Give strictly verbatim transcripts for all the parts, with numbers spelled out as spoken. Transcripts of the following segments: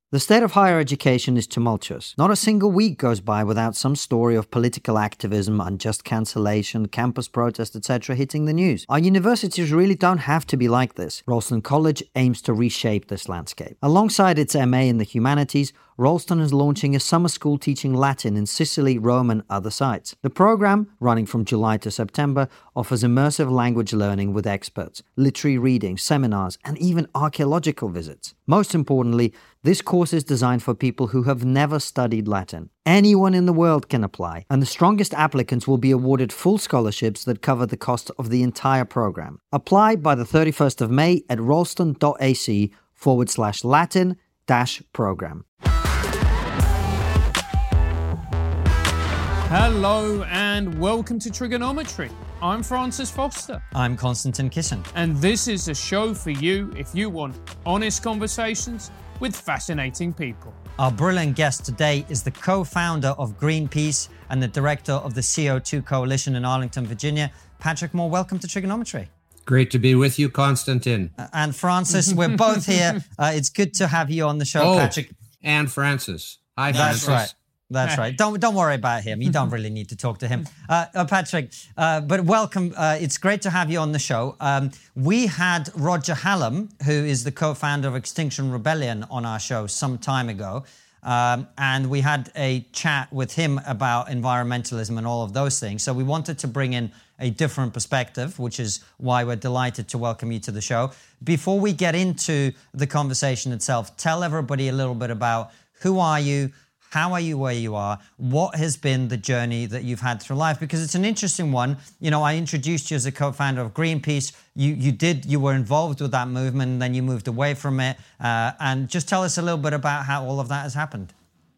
The state of higher education is tumultuous. Not a single week goes by without some story of political activism, unjust cancellation, campus protest, et cetera hitting the news. Our universities really don't have to be like this. Ralston College aims to reshape this landscape. Alongside its M A in the humanities, Ralston is launching a summer school teaching Latin in Sicily, Rome and other sites. The program, running from July to September, offers immersive language learning with experts, literary reading, seminars and even archaeological visits. Most importantly, this course is designed for people who have never studied Latin. Anyone in the world can apply, and the strongest applicants will be awarded full scholarships that cover the cost of the entire program. Apply by the thirty-first of May at ralston.ac forward slash Latin dash program. Hello and welcome to Trigonometry. I'm Francis Foster. I'm Konstantin Kisin. And this is a show for you if you want honest conversations with fascinating people. Our brilliant guest today is the co-founder of Greenpeace and the director of the C O two Coalition in Arlington, Virginia. Patrick Moore, welcome to Trigonometry. Great to be with you, Konstantin. Uh, and Francis, we're both here. Uh, it's good to have you on the show, oh, Patrick. And Francis. Hi, That's Francis. right. That's right. Don't don't worry about him. You don't really need to talk to him. Uh, uh, Patrick, uh, but welcome. Uh, it's great to have you on the show. Um, we had Roger Hallam, who is the co-founder of Extinction Rebellion, on our show some time ago. Um, and we had a chat with him about environmentalism and all of those things. So we wanted to bring in a different perspective, which is why we're delighted to welcome you to the show. Before we get into the conversation itself, tell everybody a little bit about who are you, how are you where you are? What has been the journey that you've had through life? Because it's an interesting one. You know, I introduced you as a co-founder of Greenpeace. You you did, you were involved with that movement and then you moved away from it. Uh, and just tell us a little bit about how all of that has happened.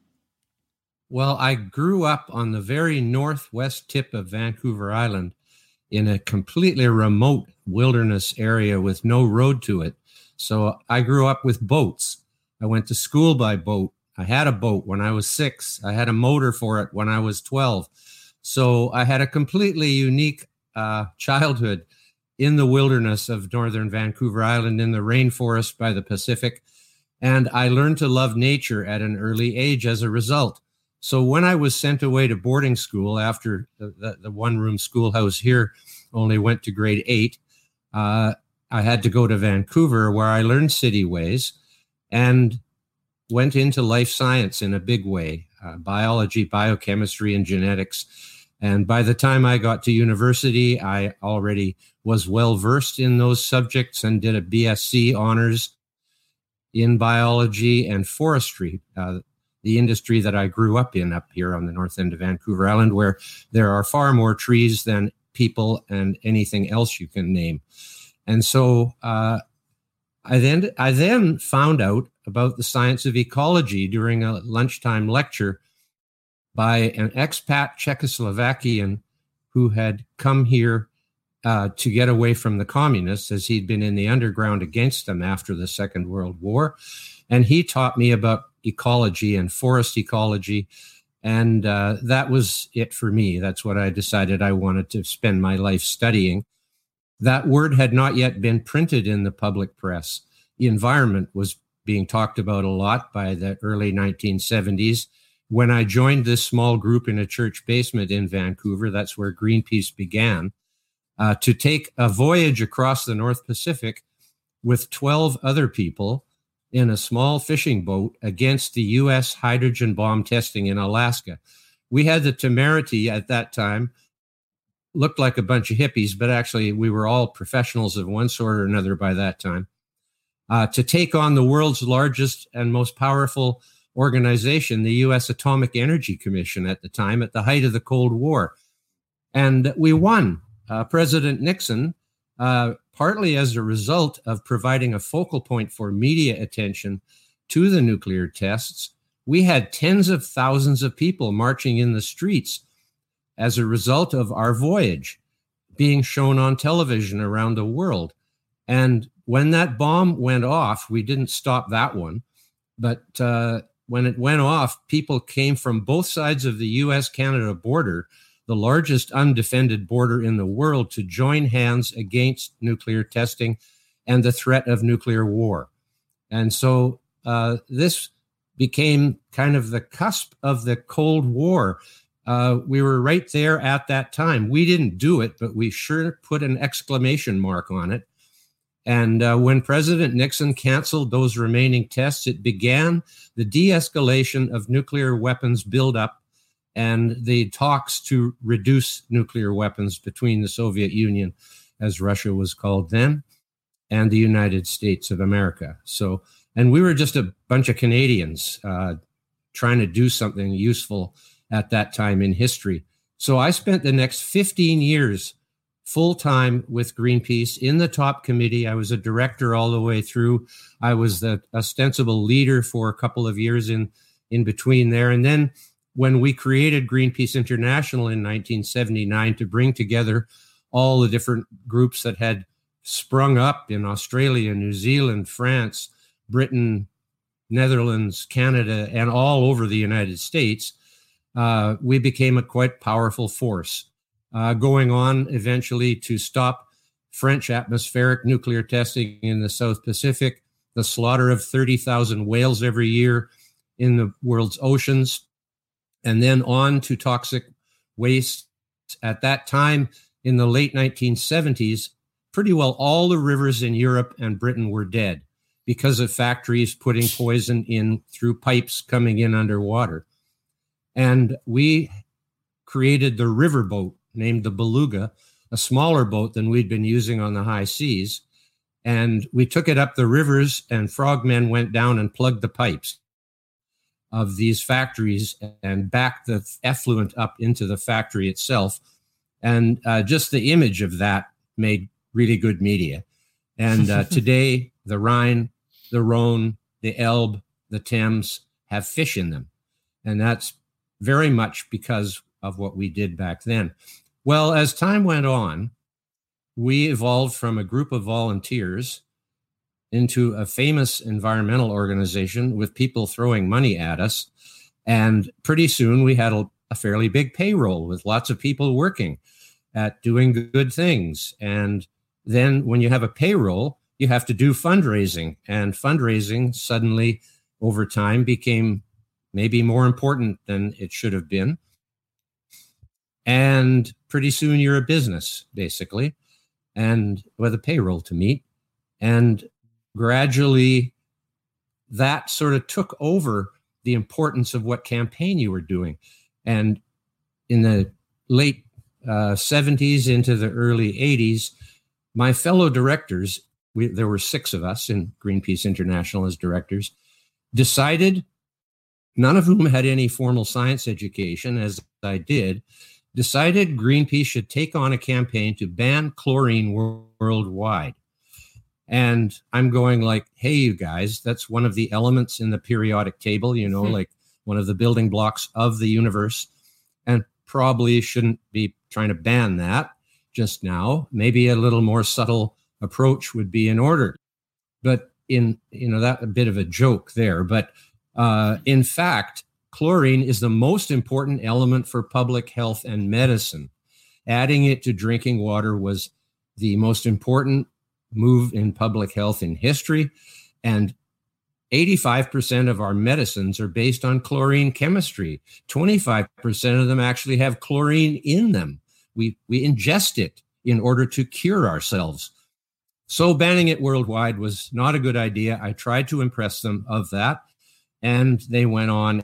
Well, I grew up on the very northwest tip of Vancouver Island in a completely remote wilderness area with no road to it. So I grew up with boats. I went to school by boat. I had a boat when I was six. I had a motor for it when I was twelve. So I had a completely unique uh, childhood in the wilderness of northern Vancouver Island, in the rainforest by the Pacific. And I learned to love nature at an early age as a result. So when I was sent away to boarding school after the, the, the one-room schoolhouse here only went to grade eight, uh, I had to go to Vancouver where I learned city ways and went into life science in a big way, uh, biology, biochemistry, and genetics. And by the time I got to university, I already was well-versed in those subjects and did a B S c honors in biology and forestry, uh, the industry that I grew up in up here on the north end of Vancouver Island, where there are far more trees than people and anything else you can name. And so uh, I then I then found out about the science of ecology during a lunchtime lecture by an expat Czechoslovakian who had come here uh, to get away from the communists, as he'd been in the underground against them after the Second World War. And he taught me about ecology and forest ecology. And uh, that was it for me. That's what I decided I wanted to spend my life studying. That word had not yet been printed in the public press. The environment was being talked about a lot by the early nineteen seventies. When I joined this small group in a church basement in Vancouver, that's where Greenpeace began, uh, to take a voyage across the North Pacific with twelve other people in a small fishing boat against the U S hydrogen bomb testing in Alaska. We had the temerity at that time, looked like a bunch of hippies, but actually we were all professionals of one sort or another by that time, uh, to take on the world's largest and most powerful organization, the U S Atomic Energy Commission at the time, at the height of the Cold War. And we won. Uh, President Nixon, uh, partly as a result of providing a focal point for media attention to the nuclear tests, we had tens of thousands of people marching in the streets as a result of our voyage being shown on television around the world. And when that bomb went off, we didn't stop that one, but uh, when it went off, people came from both sides of the U S Canada border, the largest undefended border in the world, to join hands against nuclear testing and the threat of nuclear war. And so uh, this became kind of the cusp of the Cold War. Uh, we were right there at that time. We didn't do it, but we sure put an exclamation mark on it. And uh, when President Nixon canceled those remaining tests, it began the de-escalation of nuclear weapons buildup and the talks to reduce nuclear weapons between the Soviet Union, as Russia was called then, and the United States of America. So, and we were just a bunch of Canadians uh, trying to do something useful at that time in history. So I spent the next fifteen years full-time with Greenpeace in the top committee. I was a director all the way through. I was the ostensible leader for a couple of years in, in between there. And then when we created Greenpeace International in nineteen seventy-nine to bring together all the different groups that had sprung up in Australia, New Zealand, France, Britain, Netherlands, Canada, and all over the United States, uh, we became a quite powerful force, uh, going on eventually to stop French atmospheric nuclear testing in the South Pacific, the slaughter of thirty thousand whales every year in the world's oceans, and then on to toxic waste. At that time, in the late nineteen seventies, pretty well all the rivers in Europe and Britain were dead because of factories putting poison in through pipes coming in underwater. And we created the riverboat named the Beluga, a smaller boat than we'd been using on the high seas. And we took it up the rivers, and frogmen went down and plugged the pipes of these factories and backed the effluent up into the factory itself. And uh, just the image of that made really good media. And uh, today, the Rhine, the Rhone, the Elbe, the Thames have fish in them. And that's very much because of what we did back then. Well, as time went on, we evolved from a group of volunteers into a famous environmental organization with people throwing money at us. And pretty soon we had a, a fairly big payroll with lots of people working at doing good things. And then when you have a payroll, you have to do fundraising. And fundraising suddenly over time became maybe more important than it should have been. And pretty soon you're a business, basically, and with a payroll to meet. And gradually that sort of took over the importance of what campaign you were doing. And in the late uh, seventies into the early eighties, my fellow directors, we, there were six of us in Greenpeace International as directors, decided, none of whom had any formal science education, as I did, decided Greenpeace should take on a campaign to ban chlorine wor- worldwide. And I'm going like, hey, you guys, that's one of the elements in the periodic table, you know, mm-hmm. like one of the building blocks of the universe, and probably shouldn't be trying to ban that just now. Maybe a little more subtle approach would be in order. But in, you know, that a bit of a joke there. But uh, in fact, chlorine is the most important element for public health and medicine. Adding it to drinking water was the most important move in public health in history. And eighty-five percent of our medicines are based on chlorine chemistry. twenty-five percent of them actually have chlorine in them. We, we ingest it in order to cure ourselves. So banning it worldwide was not a good idea. I tried to impress them of that, and they went on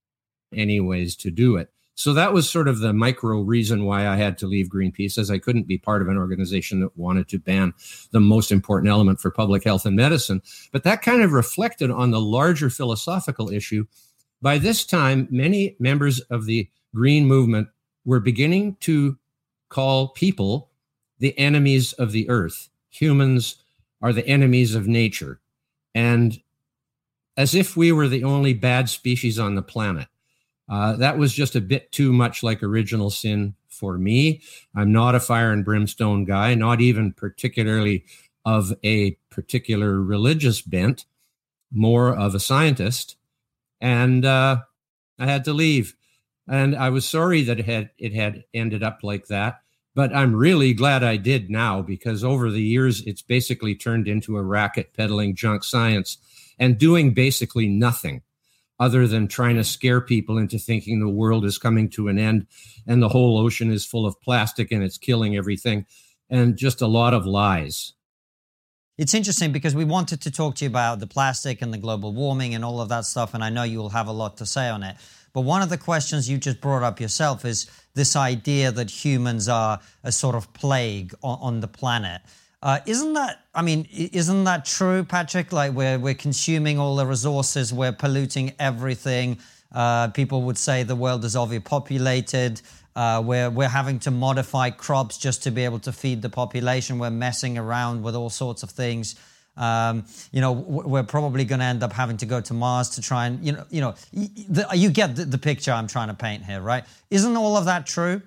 anyways to do it. So that was sort of the micro reason why I had to leave Greenpeace, as I couldn't be part of an organization that wanted to ban the most important element for public health and medicine. But that kind of reflected on the larger philosophical issue. By this time, many members of the Green movement were beginning to call people the enemies of the earth. Humans are the enemies of nature. And as if we were the only bad species on the planet. Uh, that was just a bit too much like original sin for me. I'm not a fire and brimstone guy, not even particularly of a particular religious bent, more of a scientist. And uh, I had to leave. And I was sorry that it had, it had ended up like that. But I'm really glad I did now, because over the years, it's basically turned into a racket peddling junk science and doing basically nothing. other than trying to scare people into thinking the world is coming to an end and the whole ocean is full of plastic and it's killing everything, and just a lot of lies. It's interesting because we wanted to talk to you about the plastic and the global warming and all of that stuff, and I know you'll have a lot to say on it. But one of the questions you just brought up yourself is this idea that humans are a sort of plague on, on the planet. Uh, isn't that, I mean, isn't that true, Patrick? Like we're, we're consuming all the resources, we're polluting everything. Uh, people would say the world is overpopulated. Uh, we're, we're having to modify crops just to be able to feed the population. We're messing around with all sorts of things. Um, you know, we're probably going to end up having to go to Mars to try and, you know, you know, the, you get the, the picture I'm trying to paint here, right? Isn't all of that true?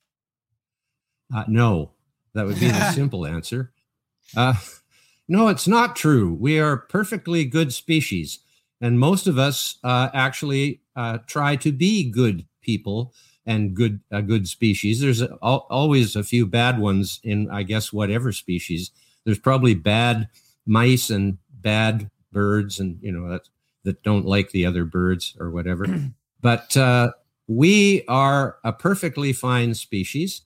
Uh, no, that would be the simple answer. Uh, no, it's not true. We are perfectly good species, and most of us uh, actually uh, try to be good people and good a good species. There's a, al- always a few bad ones in, I guess, whatever species. There's probably bad mice and bad birds, and you know that that don't like the other birds or whatever. But uh, we are a perfectly fine species.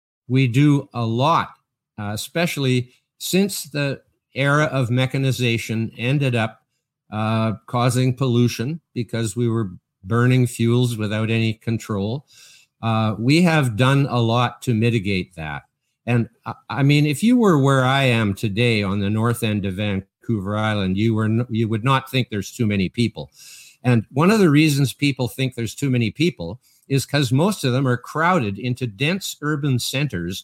We do a lot, uh, especially since the era of mechanization ended up uh, causing pollution because we were burning fuels without any control. Uh, we have done a lot to mitigate that. And uh, I mean, if you were where I am today on the north end of Vancouver Island, you were n- you would not think there's too many people. And one of the reasons people think there's too many people is because most of them are crowded into dense urban centers,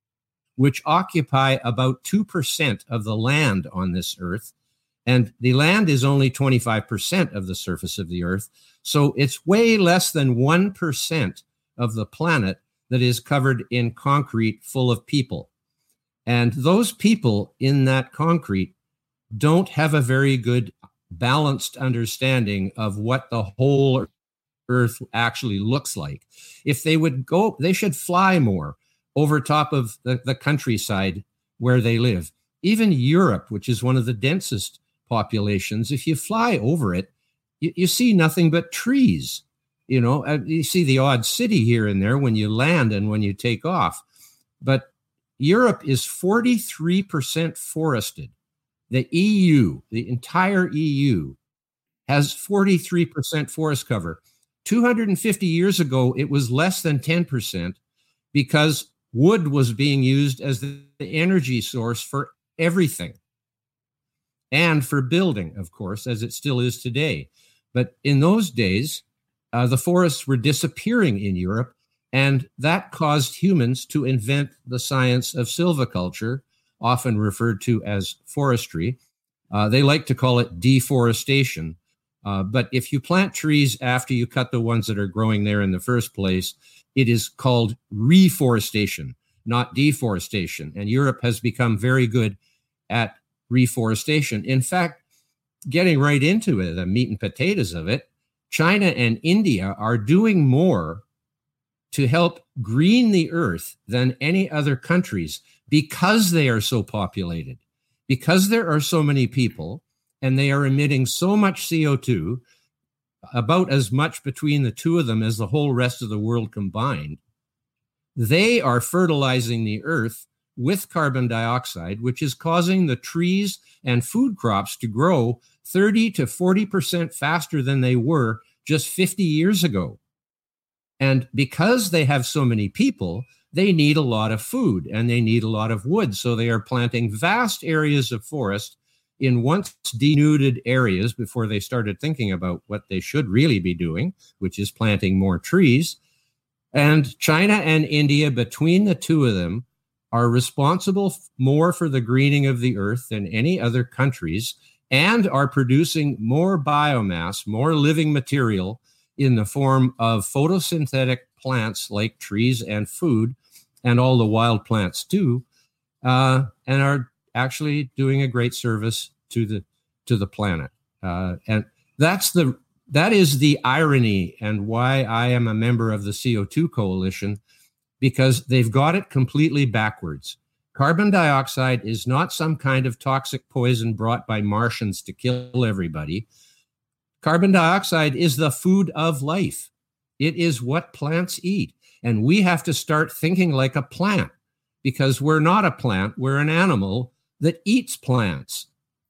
which occupy about two percent of the land on this earth. And the land is only twenty-five percent of the surface of the earth. So it's way less than one percent of the planet that is covered in concrete full of people. And those people in that concrete don't have a very good balanced understanding of what the whole earth actually looks like. If they would go, they should fly more over top of the, the countryside where they live. Even Europe, which is one of the densest populations, if you fly over it, you, you see nothing but trees. You know, uh, you see the odd city here and there when you land and when you take off. But Europe is forty-three percent forested. The E U, the entire E U, has forty-three percent forest cover. two hundred fifty years ago, it was less than ten percent because wood was being used as the energy source for everything and for building, of course, as it still is today. But in those days, uh, the forests were disappearing in Europe, and that caused humans to invent the science of silviculture, often referred to as forestry. Uh, they like to call it deforestation. Uh, but if you plant trees after you cut the ones that are growing there in the first place, it is called reforestation, not deforestation. And Europe has become very good at reforestation. In fact, getting right into it, the meat and potatoes of it, China and India are doing more to help green the earth than any other countries because they are so populated, because there are so many people, and they are emitting so much C O two, about as much between the two of them as the whole rest of the world combined. They are fertilizing the earth with carbon dioxide, which is causing the trees and food crops to grow thirty to forty percent faster than they were just fifty years ago. And because they have so many people, they need a lot of food and they need a lot of wood. So they are planting vast areas of forest in once denuded areas before they started thinking about what they should really be doing, which is planting more trees. And China and India, between the two of them, are responsible more for the greening of the earth than any other countries, and are producing more biomass, more living material in the form of photosynthetic plants like trees and food, and all the wild plants too, uh, and are actually doing a great service to the to the planet. Uh, and that's the that is the irony, and why I am a member of the C O two Coalition, because they've got it completely backwards. Carbon dioxide is not some kind of toxic poison brought by Martians to kill everybody. Carbon dioxide is the food of life. It is what plants eat. And we have to start thinking like a plant, because we're not a plant, we're an animal that eats plants.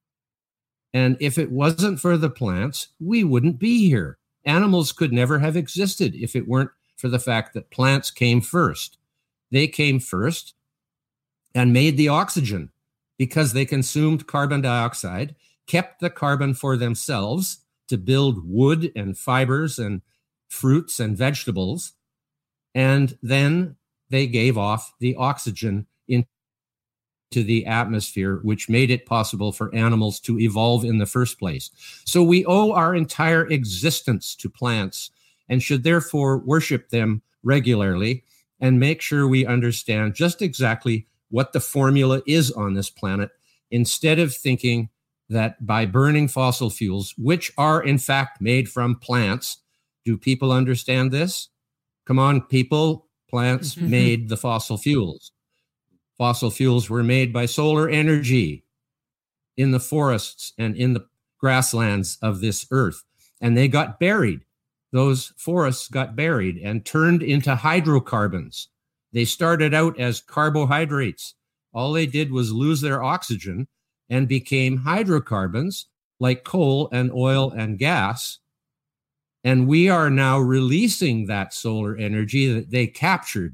And if it wasn't for the plants, we wouldn't be here. Animals could never have existed if it weren't for the fact that plants came first. They came first and made the oxygen because they consumed carbon dioxide, kept the carbon for themselves to build wood and fibers and fruits and vegetables. And then they gave off the oxygen into the atmosphere, which made it possible for animals to evolve in the first place. So we owe our entire existence to plants and should therefore worship them regularly and make sure we understand just exactly what the formula is on this planet, instead of thinking that by burning fossil fuels, which are in fact made from plants, do people understand this? Come on, people, plants made the fossil fuels. Fossil fuels were made by solar energy in the forests and in the grasslands of this earth, and they got buried. Those forests got buried and turned into hydrocarbons. They started out as carbohydrates. All they did was lose their oxygen and became hydrocarbons like coal and oil and gas. And we are now releasing that solar energy that they captured.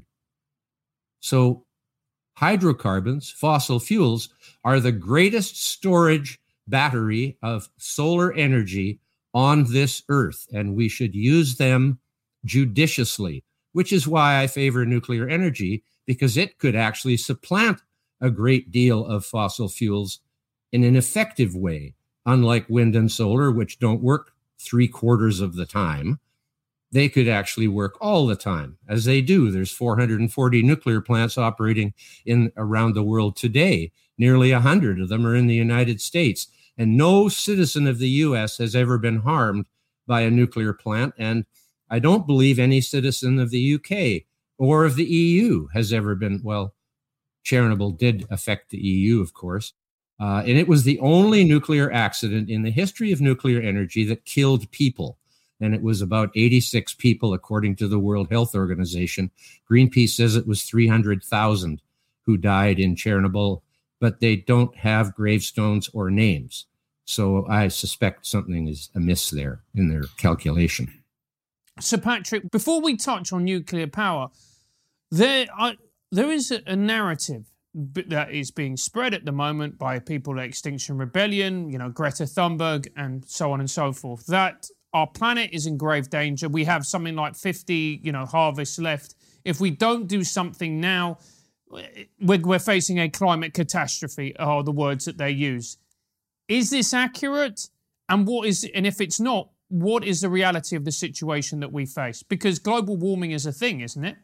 So hydrocarbons, fossil fuels, are the greatest storage battery of solar energy on this earth, and we should use them judiciously, which is why I favor nuclear energy, because it could actually supplant a great deal of fossil fuels in an effective way, unlike wind and solar, which don't work three quarters of the time. They could actually work all the time, as they do. There's four hundred forty nuclear plants operating in around the world today. Nearly one hundred of them are in the United States. And no citizen of the U S has ever been harmed by a nuclear plant. And I don't believe any citizen of the U K or of the E U has ever been, well, Chernobyl did affect the E U, of course. Uh, and it was the only nuclear accident in the history of nuclear energy that killed people. And it was about eighty-six people, according to the World Health Organization. Greenpeace says it was three hundred thousand who died in Chernobyl, but they don't have gravestones or names. So I suspect something is amiss there in their calculation. So, Patrick, before we touch on nuclear power, there are, there is a, a narrative that is being spread at the moment by people like Extinction Rebellion, you know, Greta Thunberg, and so on and so forth, that our planet is in grave danger. We have something like fifty, you know, harvests left. If we don't do something now, we're, we're facing a climate catastrophe, are the words that they use. Is this accurate? And what is, and if it's not, what is the reality of the situation that we face? Because global warming is a thing, isn't it?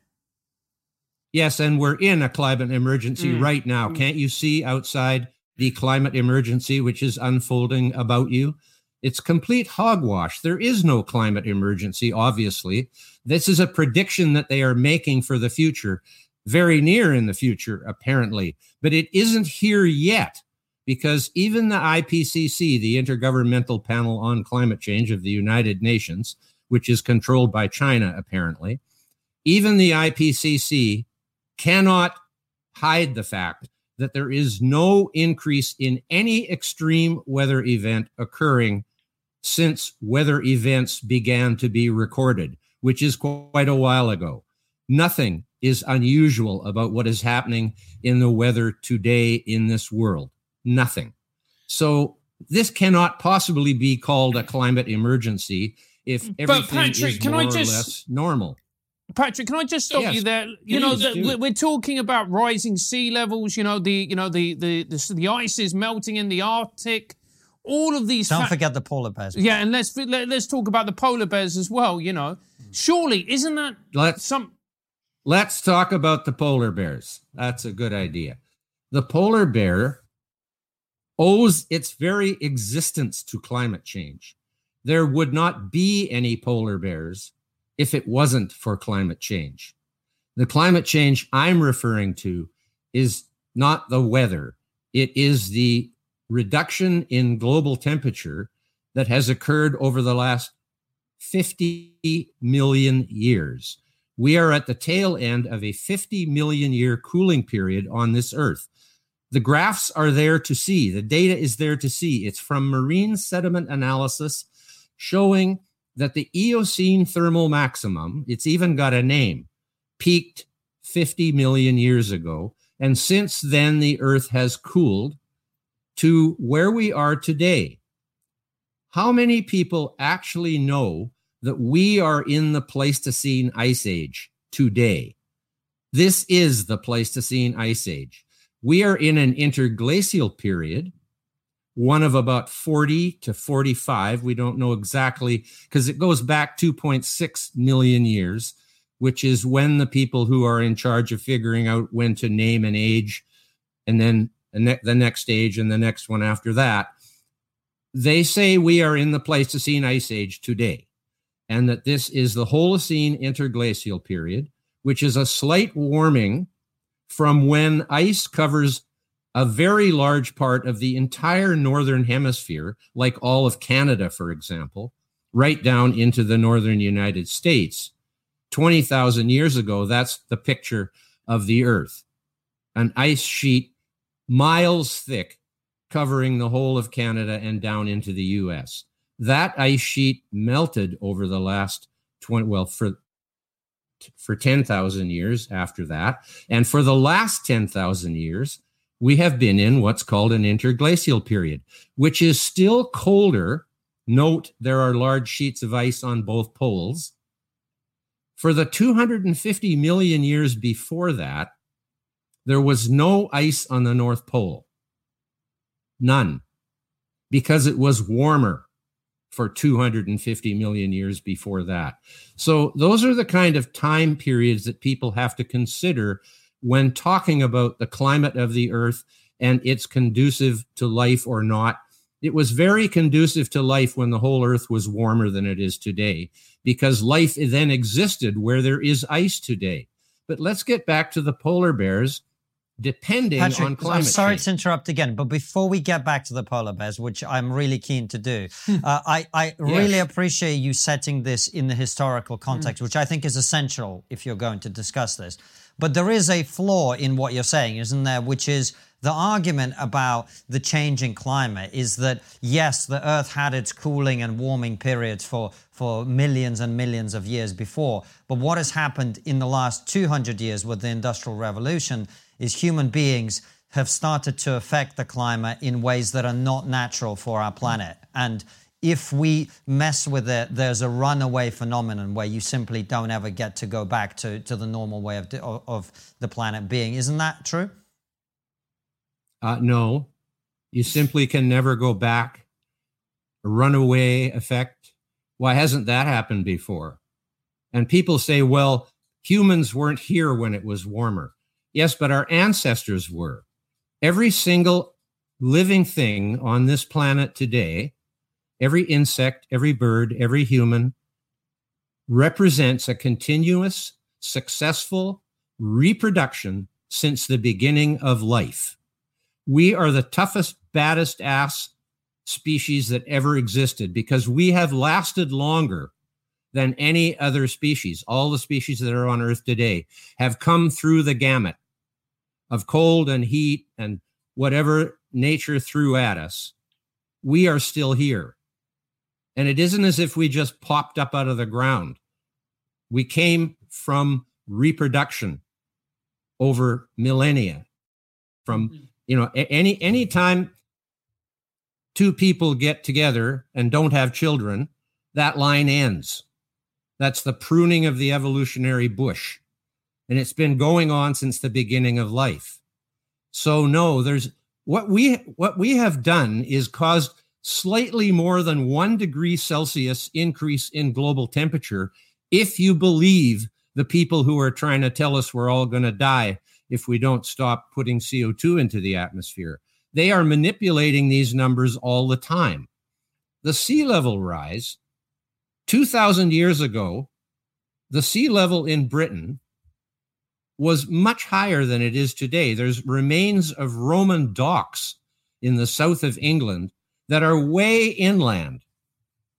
Yes, and we're in a climate emergency mm. right now. Mm. Can't you see outside the climate emergency which is unfolding about you? It's complete hogwash. There is no climate emergency, obviously. This is a prediction that they are making for the future, very near in the future, apparently. But it isn't here yet, because even the I P C C, the Intergovernmental Panel on Climate Change of the United Nations, which is controlled by China, apparently, even the I P C C cannot hide the fact that there is no increase in any extreme weather event occurring since weather events began to be recorded, which is quite a while ago. Nothing is unusual about what is happening in the weather today in this world. Nothing. So this cannot possibly be called a climate emergency if everything Patrick, is more or just... less normal. Patrick, can I just stop yes, you there? You know, the, we're talking about rising sea levels. You know, the you know the the the, the ice is melting in the Arctic. All of these. Don't fa- forget the polar bears. Yeah, and let's let, let's talk about the polar bears as well. You know, surely isn't that let's, some? Let's talk about the polar bears. That's a good idea. The polar bear owes its very existence to climate change. There would not be any polar bears if it wasn't for climate change. The climate change I'm referring to is not the weather. It is the reduction in global temperature that has occurred over the last fifty million years. We are at the tail end of a fifty million year cooling period on this Earth. The graphs are there to see. The data is there to see. It's from marine sediment analysis showing that the Eocene thermal maximum, it's even got a name, peaked fifty million years ago. And since then, the Earth has cooled to where we are today. How many people actually know that we are in the Pleistocene Ice Age today? This is the Pleistocene Ice Age. We are in an interglacial period, one of about forty to forty-five. We don't know exactly because it goes back two point six million years, which is when the people who are in charge of figuring out when to name an age, and then the, ne- the next age and the next one after that, they say we are in the Pleistocene Ice Age today, and that this is the Holocene interglacial period, which is a slight warming from when ice covers a very large part of the entire northern hemisphere, like all of Canada, for example, right down into the northern United States. twenty thousand years ago, that's the picture of the Earth. An ice sheet miles thick covering the whole of Canada and down into the U S. That ice sheet melted over the last twenty, well, for for ten thousand years after that. And for the last ten thousand years, we have been in what's called an interglacial period, which is still colder. Note, there are large sheets of ice on both poles. For the two hundred fifty million years before that, there was no ice on the North Pole. None. Because it was warmer for two hundred fifty million years before that. So those are the kind of time periods that people have to consider when talking about the climate of the Earth and it's conducive to life or not. It was very conducive to life when the whole Earth was warmer than it is today, because life then existed where there is ice today. But let's get back to the polar bears. Depending Patrick, on climate I'm sorry change. to interrupt again, but before we get back to the polar bears, which I'm really keen to do, uh, I, I really Yes. appreciate you setting this in the historical context, Mm. which I think is essential if you're going to discuss this. But there is a flaw in what you're saying, isn't there? Which is the argument about the changing climate is that, yes, the Earth had its cooling and warming periods for, for millions and millions of years before. But what has happened in the last two hundred years with the Industrial Revolution is human beings have started to affect the climate in ways that are not natural for our planet. And if we mess with it, there's a runaway phenomenon where you simply don't ever get to go back to, to the normal way of, of the planet being. Isn't that true? Uh, no, you simply can never go back. A runaway effect. Why hasn't that happened before? And people say, well, humans weren't here when it was warmer. Yes, but our ancestors were. Every single living thing on this planet today, every insect, every bird, every human, represents a continuous, successful reproduction since the beginning of life. We are the toughest, baddest ass species that ever existed because we have lasted longer than any other species. All the species that are on Earth today have come through the gamut of cold and heat and whatever nature threw at us. We are still here. And it isn't as if we just popped up out of the ground. We came from reproduction over millennia. From, you know, any any time two people get together and don't have children, that line ends. That's the pruning of the evolutionary bush. And it's been going on since the beginning of life. So no, there's what we what we have done is caused slightly more than one degree Celsius increase in global temperature, if you believe the people who are trying to tell us we're all going to die if we don't stop putting C O two into the atmosphere. They are manipulating these numbers all the time. The sea level rise, two thousand years ago, the sea level in Britain was much higher than it is today. There's remains of Roman docks in the south of England that are way inland.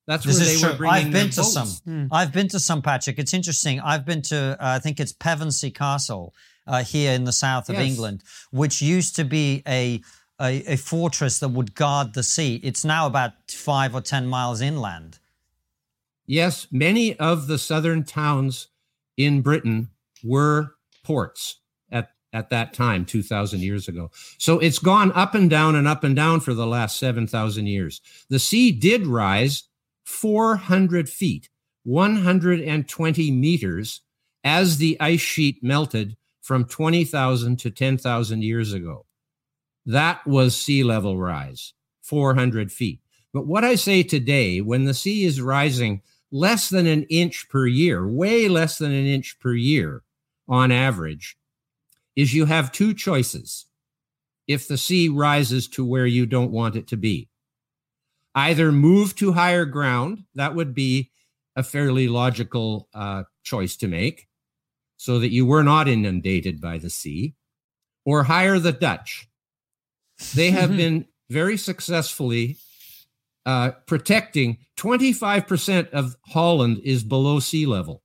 That's This where is they true. were bringing I've been their to boats. some. I've been to some, Patrick. It's interesting. I've been to, uh, I think it's Pevensey Castle uh, here in the south of Yes. England, which used to be a, a a fortress that would guard the sea. It's now about five or ten miles inland. Yes, many of the southern towns in Britain were ports at, at that time, two thousand years ago. So it's gone up and down and up and down for the last seven thousand years. The sea did rise four hundred feet, one hundred twenty meters, as the ice sheet melted from twenty thousand to ten thousand years ago. That was sea level rise, four hundred feet. But what I say today, when the sea is rising less than an inch per year, way less than an inch per year on average, is you have two choices if the sea rises to where you don't want it to be. Either move to higher ground, that would be a fairly logical uh, choice to make, so that you were not inundated by the sea, or hire the Dutch. They have been very successfully uh, protecting twenty-five percent of Holland is below sea level.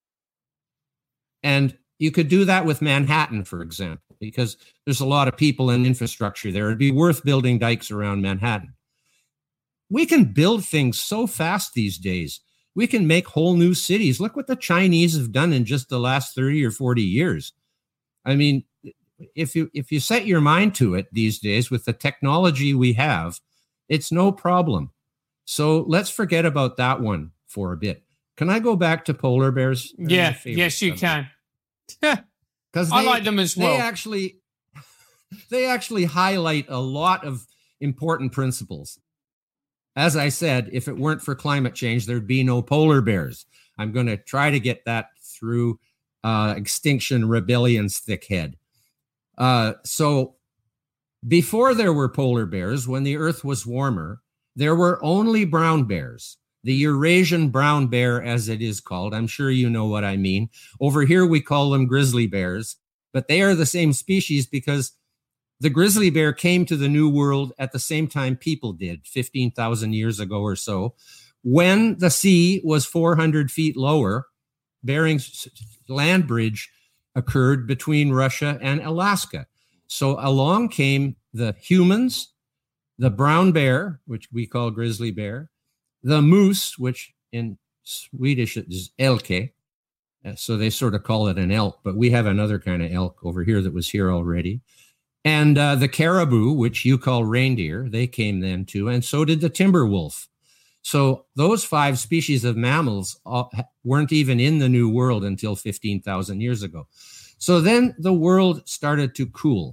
And you could do that with Manhattan, for example, because there's a lot of people and infrastructure there. It'd be worth building dikes around Manhattan. We can build things so fast these days. We can make whole new cities. Look what the Chinese have done in just the last thirty or forty years. I mean, if you if you set your mind to it these days with the technology we have, it's no problem. So let's forget about that one for a bit. Can I go back to polar bears? They're Yeah, my favorite yes, you subject. can. Because I like them as well. They actually, they actually highlight a lot of important principles. As I said, if it weren't for climate change, there'd be no polar bears. I'm going to try to get that through uh, Extinction Rebellion's thick head. Uh, so before there were polar bears, when the Earth was warmer, there were only brown bears. The Eurasian brown bear, as it is called. I'm sure you know what I mean. Over here, we call them grizzly bears, but they are the same species because the grizzly bear came to the New World at the same time people did, fifteen thousand years ago or so. When the sea was four hundred feet lower, Bering's land bridge occurred between Russia and Alaska. So along came the humans, the brown bear, which we call grizzly bear, the moose, which in Swedish is elke. So they sort of call it an elk, but we have another kind of elk over here that was here already. And uh, the caribou, which you call reindeer, they came then too, and so did the timber wolf. So those five species of mammals all, weren't even in the New World until fifteen thousand years ago. So then the world started to cool.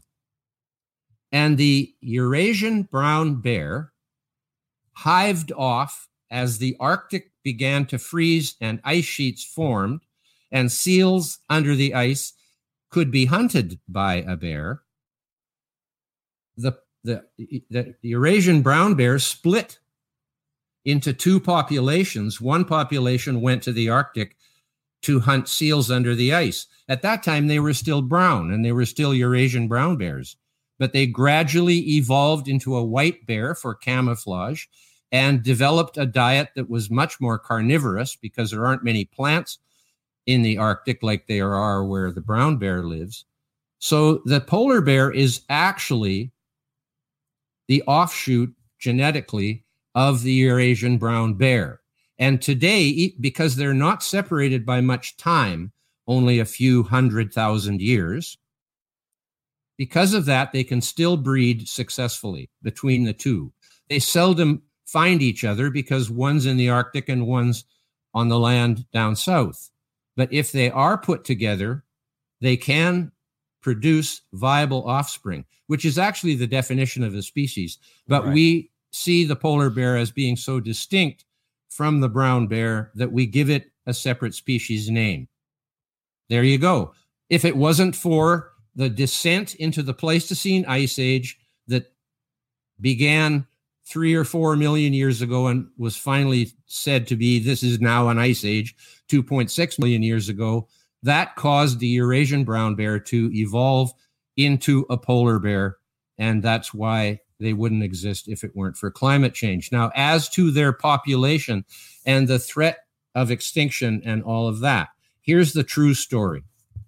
And the Eurasian brown bear hived off as the Arctic began to freeze and ice sheets formed, and seals under the ice could be hunted by a bear. The, the, the Eurasian brown bear split into two populations. One population went to the Arctic to hunt seals under the ice. At that time, they were still brown, and they were still Eurasian brown bears. But they gradually evolved into a white bear for camouflage and developed a diet that was much more carnivorous because there aren't many plants in the Arctic like there are where the brown bear lives. So the polar bear is actually the offshoot genetically of the Eurasian brown bear. And today, because they're not separated by much time, only a few hundred thousand years, because of that, they can still breed successfully between the two. They seldom find each other because one's in the Arctic and one's on the land down south. But if they are put together, they can produce viable offspring, which is actually the definition of a species. But right. We see the polar bear as being so distinct from the brown bear that we give it a separate species name. There you go. If it wasn't for the descent into the Pleistocene Ice Age that began three or four million years ago and was finally said to be, this is now an ice age, two point six million years ago, that caused the Eurasian brown bear to evolve into a polar bear. And that's why they wouldn't exist if it weren't for climate change. Now, as to their population and the threat of extinction and all of that, here's the true story.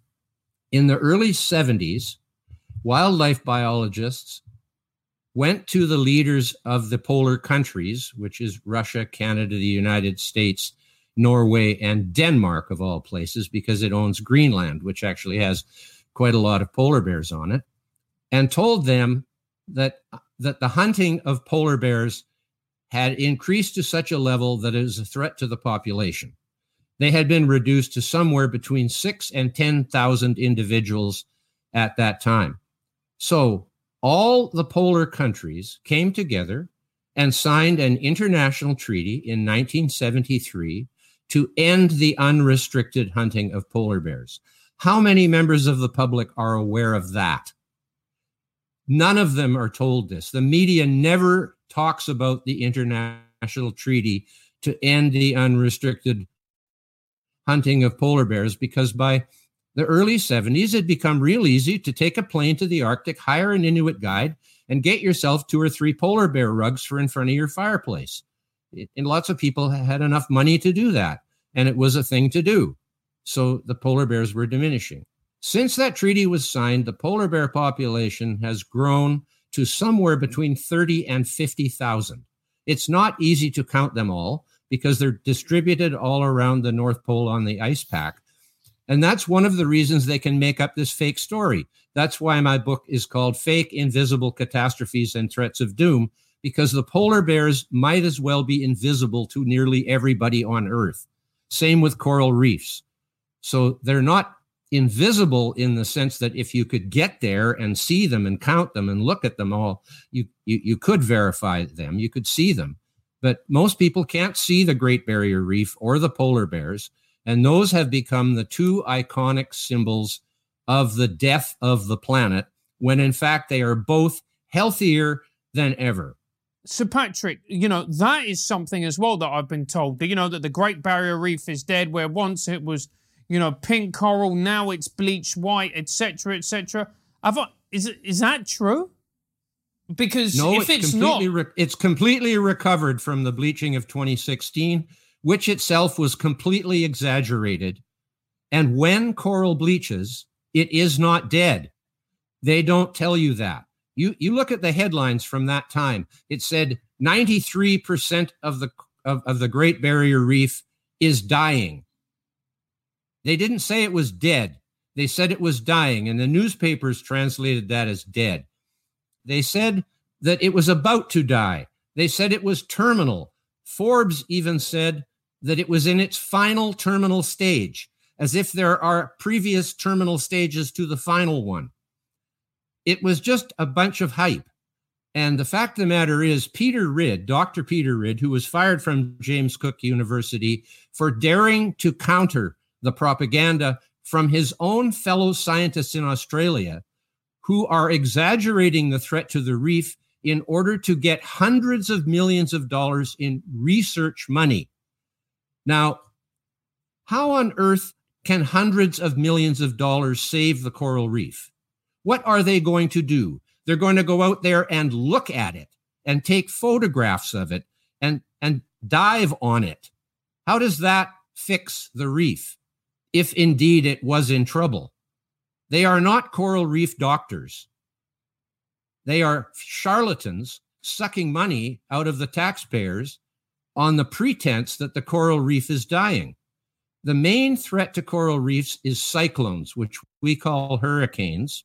In the early seventies, wildlife biologists went to the leaders of the polar countries, which is Russia, Canada, the United States, Norway, and Denmark, of all places, because it owns Greenland, which actually has quite a lot of polar bears on it, and told them that, that the hunting of polar bears had increased to such a level that it was a threat to the population. They had been reduced to somewhere between six and ten thousand individuals at that time. So all the polar countries came together and signed an international treaty in nineteen seventy-three to end the unrestricted hunting of polar bears. How many members of the public are aware of that? None of them are told this. The media never talks about the international treaty to end the unrestricted hunting of polar bears, because by the early seventies, it'd become real easy to take a plane to the Arctic, hire an Inuit guide, and get yourself two or three polar bear rugs for in front of your fireplace. It, and lots of people had enough money to do that, and it was a thing to do. So the polar bears were diminishing. Since that treaty was signed, the polar bear population has grown to somewhere between thirty and fifty thousand. It's not easy to count them all because they're distributed all around the North Pole on the ice pack. And that's one of the reasons they can make up this fake story. That's why my book is called Fake Invisible Catastrophes and Threats of Doom, because the polar bears might as well be invisible to nearly everybody on Earth. Same with coral reefs. So they're not invisible in the sense that if you could get there and see them and count them and look at them all, you, you, you could verify them, you could see them. But most people can't see the Great Barrier Reef or the polar bears. And those have become the two iconic symbols of the death of the planet, when in fact they are both healthier than ever. So, Patrick, you know, that is something as well that I've been told, you know, that the Great Barrier Reef is dead, where once it was, you know, pink coral, now it's bleached white, et cetera, et cetera. Is, is that true? Because no, if it's, it's completely not... Re- it's completely recovered from the bleaching of twenty sixteen, which itself was completely exaggerated. And when coral bleaches, it is not dead. They don't tell you that. You you look at the headlines from that time. It said ninety-three percent of the of, of the Great Barrier Reef is dying. They didn't say it was dead. They said it was dying, and the newspapers translated that as dead. They said that it was about to die. They said it was terminal. Forbes even said that it was in its final terminal stage, as if there are previous terminal stages to the final one. It was just a bunch of hype. And the fact of the matter is, Peter Ridd, Doctor Peter Ridd, who was fired from James Cook University for daring to counter the propaganda from his own fellow scientists in Australia, who are exaggerating the threat to the reef in order to get hundreds of millions of dollars in research money. Now, how on earth can hundreds of millions of dollars save the coral reef? What are they going to do? They're going to go out there and look at it and take photographs of it and, and dive on it. How does that fix the reef, if indeed it was in trouble? They are not coral reef doctors. They are charlatans sucking money out of the taxpayers on the pretense that the coral reef is dying. The main threat to coral reefs is cyclones, which we call hurricanes.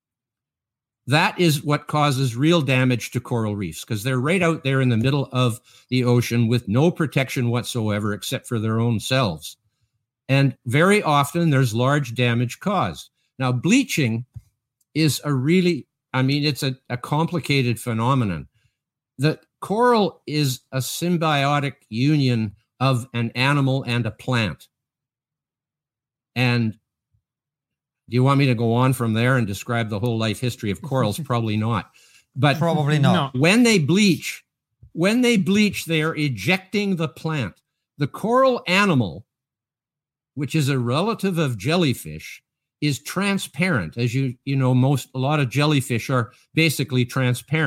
That is what causes real damage to coral reefs, because they're right out there in the middle of the ocean with no protection whatsoever except for their own selves. And very often there's large damage caused. Now, bleaching is a really, I mean, it's a, a complicated phenomenon. The coral is a symbiotic union of an animal and a plant. And do you want me to go on from there and describe the whole life history of corals? Probably not. But probably not. When they bleach, when they bleach, they are ejecting the plant. The coral animal, which is a relative of jellyfish, is transparent. As you you know, most a lot of jellyfish are basically transparent.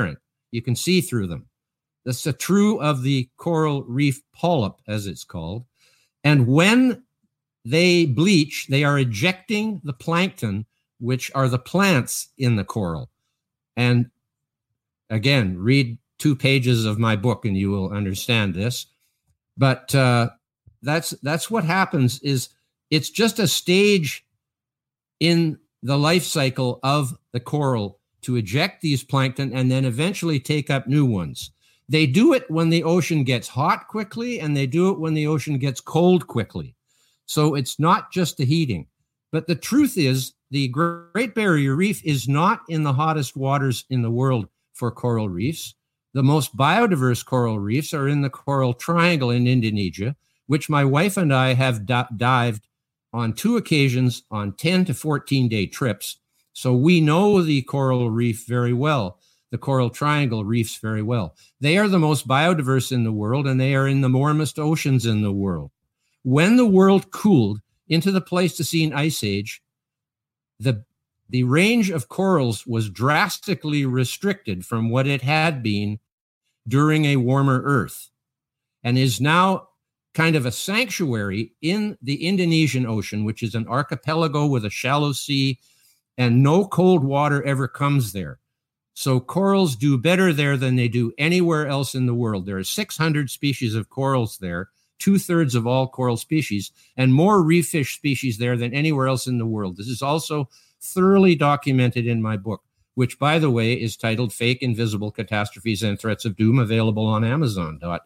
You can see through them. That's the true of the coral reef polyp, as it's called. And when they bleach, they are ejecting the plankton, which are the plants in the coral. And again, read two pages of my book and you will understand this. But uh, that's that's what happens. Is it's just a stage in the life cycle of the coral to eject these plankton and then eventually take up new ones. They do it when the ocean gets hot quickly, and they do it when the ocean gets cold quickly. So it's not just the heating. But the truth is, the Great Barrier Reef is not in the hottest waters in the world for coral reefs. The most biodiverse coral reefs are in the Coral Triangle in Indonesia, which my wife and I have d- dived on two occasions on ten to fourteen day trips. So we know the coral reef very well, the Coral Triangle reefs very well. They are the most biodiverse in the world, and they are in the warmest oceans in the world. When the world cooled into the Pleistocene Ice Age, the, the range of corals was drastically restricted from what it had been during a warmer Earth, and is now kind of a sanctuary in the Indonesian Ocean, which is an archipelago with a shallow sea, and no cold water ever comes there. So corals do better there than they do anywhere else in the world. There are six hundred species of corals there, two-thirds of all coral species, and more reef fish species there than anywhere else in the world. This is also thoroughly documented in my book, which, by the way, is titled Fake Invisible Catastrophes and Threats of Doom, available on Amazon. uh,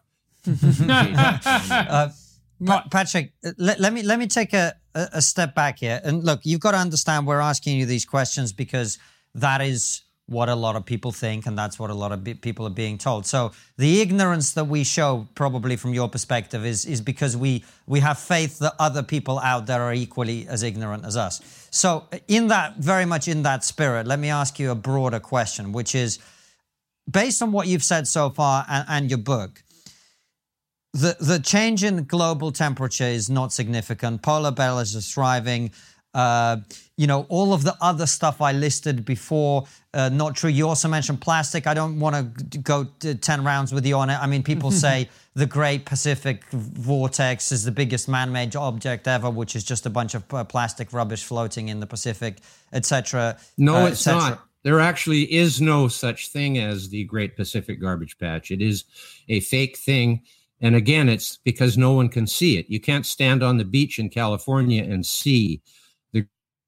Pa- Patrick, let, let me let me take a, a step back here. And look, you've got to understand we're asking you these questions because that is what a lot of people think, and that's what a lot of be- people are being told. So the ignorance that we show, probably from your perspective, is is because we we have faith that other people out there are equally as ignorant as us. So in that, very much in that spirit, let me ask you a broader question, which is, based on what you've said so far and, and your book, the the change in global temperature is not significant. Polar bears are thriving. Uh, you know, all of the other stuff I listed before, uh, not true. You also mentioned plastic. I don't want to go to ten rounds with you on it. I mean, people say the Great Pacific Vortex is the biggest man-made object ever, which is just a bunch of uh, plastic rubbish floating in the Pacific, et cetera. No, uh, it's not. There actually is no such thing as the Great Pacific Garbage Patch. It is a fake thing. And again, it's because no one can see it. You can't stand on the beach in California and see the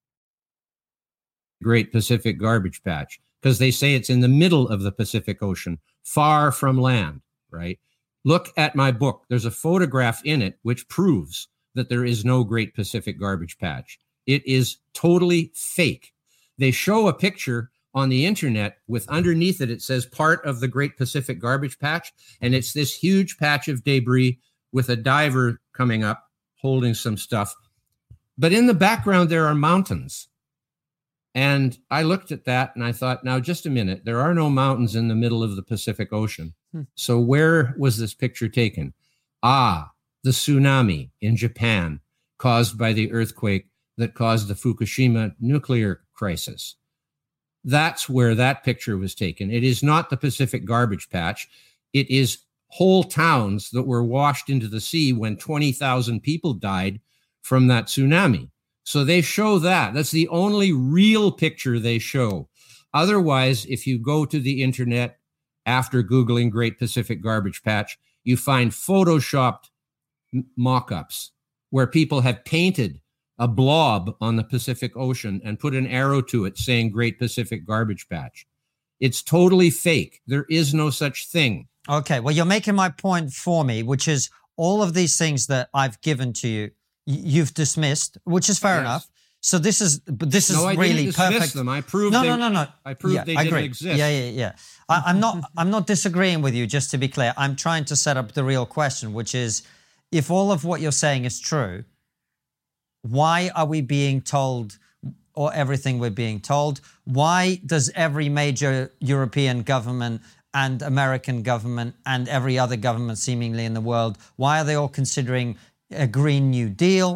Great Pacific Garbage Patch because they say it's in the middle of the Pacific Ocean, far from land, right? Look at my book. There's a photograph in it which proves that there is no Great Pacific Garbage Patch. It is totally fake. They show a picture on the internet with underneath it, it says part of the Great Pacific Garbage Patch. And it's this huge patch of debris with a diver coming up, holding some stuff. But in the background, there are mountains. And I looked at that and I thought, now, just a minute, there are no mountains in the middle of the Pacific Ocean. Hmm. So where was this picture taken? Ah, the tsunami in Japan caused by the earthquake that caused the Fukushima nuclear crisis. That's where that picture was taken. It is not the Pacific Garbage Patch. It is whole towns that were washed into the sea when twenty thousand people died from that tsunami. So they show that. That's the only real picture they show. Otherwise, if you go to the internet after Googling Great Pacific Garbage Patch, you find photoshopped mock-ups where people have painted a blob on the Pacific Ocean and put an arrow to it saying Great Pacific Garbage Patch. It's totally fake. There is no such thing. Okay, well, you're making my point for me, which is all of these things that I've given to you, you've dismissed, which is fair yes. enough. So this is this is no, I really didn't perfect. dismiss them. I proved no, they, no, no, no. I proved yeah, they I didn't agree. exist. Yeah, yeah, yeah. I, I'm not. I'm not disagreeing with you. Just to be clear, I'm trying to set up the real question, which is, if all of what you're saying is true, why are we being told, or everything we're being told? Why does every major European government and American government and every other government seemingly in the world, why are they all considering a Green New Deal?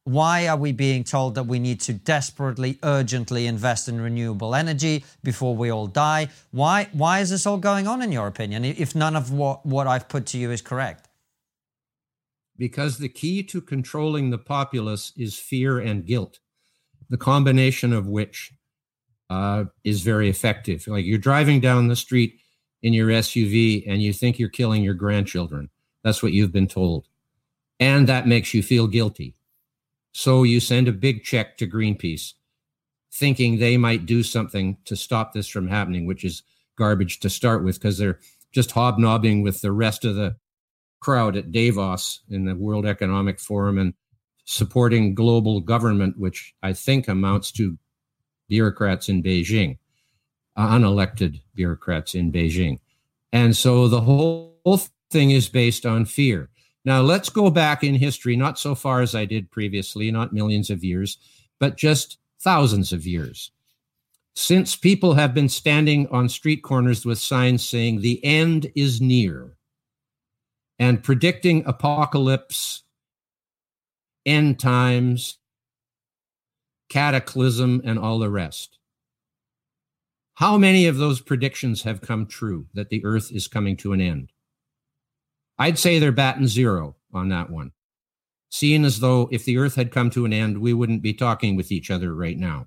Why are we being told that we need to desperately, urgently invest in renewable energy before we all die? Why, why is this all going on, in your opinion, if none of what, what I've put to you is correct? Because the key to controlling the populace is fear and guilt, the combination of which uh, is very effective. Like you're driving down the street in your S U V and you think you're killing your grandchildren. That's what you've been told. And that makes you feel guilty. So you send a big check to Greenpeace, thinking they might do something to stop this from happening, which is garbage to start with, because they're just hobnobbing with the rest of the crowd at Davos in the World Economic Forum and supporting global government, which I think amounts to bureaucrats in Beijing, uh, unelected bureaucrats in Beijing. And so the whole thing is based on fear. Now, let's go back in history, not so far as I did previously, not millions of years, but just thousands of years. Since people have been standing on street corners with signs saying the end is near and predicting apocalypse, end times, cataclysm, and all the rest. How many of those predictions have come true, that the earth is coming to an end? I'd say they're batting zero on that one. Seeing as though if the earth had come to an end, we wouldn't be talking with each other right now.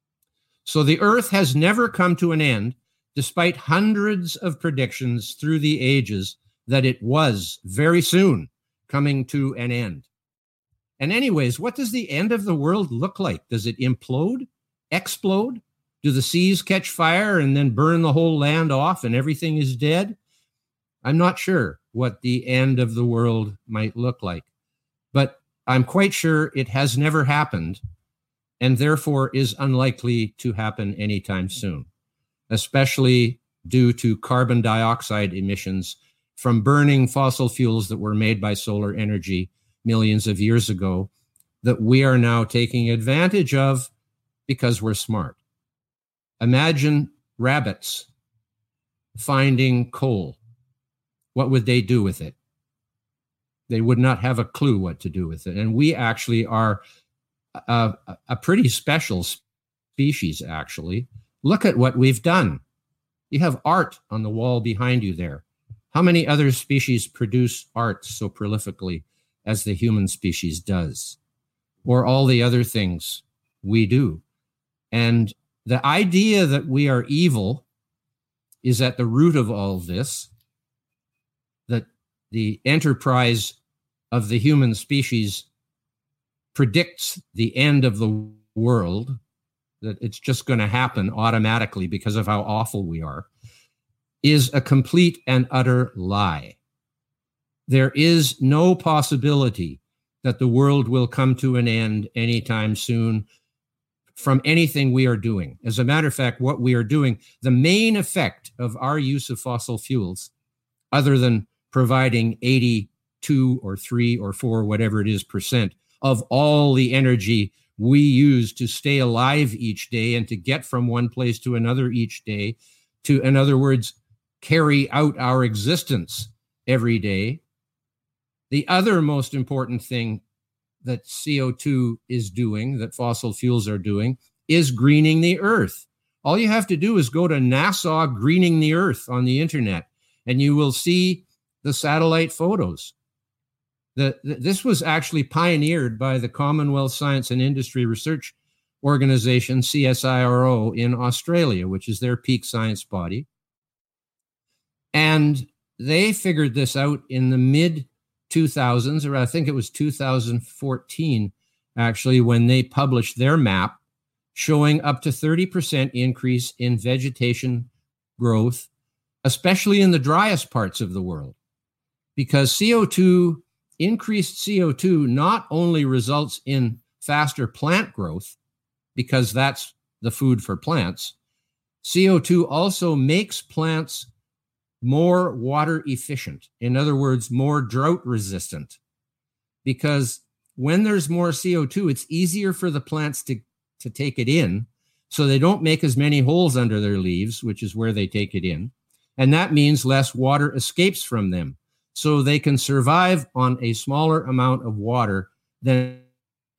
So the earth has never come to an end, despite hundreds of predictions through the ages that it was very soon coming to an end. And anyways, what does the end of the world look like? Does it implode, explode? Do the seas catch fire and then burn the whole land off and everything is dead? I'm not sure what the end of the world might look like, but I'm quite sure it has never happened and therefore is unlikely to happen anytime soon, especially due to carbon dioxide emissions from burning fossil fuels that were made by solar energy millions of years ago that we are now taking advantage of because we're smart. Imagine rabbits finding coal. What would they do with it? They would not have a clue what to do with it. And we actually are a, a pretty special species, actually. Look at what we've done. You have art on the wall behind you there. How many other species produce art so prolifically as the human species does? Or all the other things we do. And the idea that we are evil is at the root of all this, that the enterprise of the human species predicts the end of the world, that it's just going to happen automatically because of how awful we are, is a complete and utter lie. There is no possibility that the world will come to an end anytime soon from anything we are doing. As a matter of fact, what we are doing, the main effect of our use of fossil fuels, other than providing eighty-two or three or four, whatever it is, percent of all the energy we use to stay alive each day and to get from one place to another each day, to, in other words, carry out our existence every day. The other most important thing that C O two is doing, that fossil fuels are doing, is greening the earth. All you have to do is go to NASA Greening the Earth on the internet, and you will see the satellite photos. The, the, this was actually pioneered by the Commonwealth Science and Industry Research Organization, C S I R O, in Australia, which is their peak science body. And they figured this out in the mid two thousands, or I think it was two thousand fourteen, actually, when they published their map showing up to thirty percent increase in vegetation growth, especially in the driest parts of the world. Because C O two, increased C O two not only results in faster plant growth, because that's the food for plants, C O two also makes plants more water efficient. In other words, more drought resistant. Because when there's more C O two, it's easier for the plants to, to take it in, so they don't make as many holes under their leaves, which is where they take it in. And that means less water escapes from them. So they can survive on a smaller amount of water than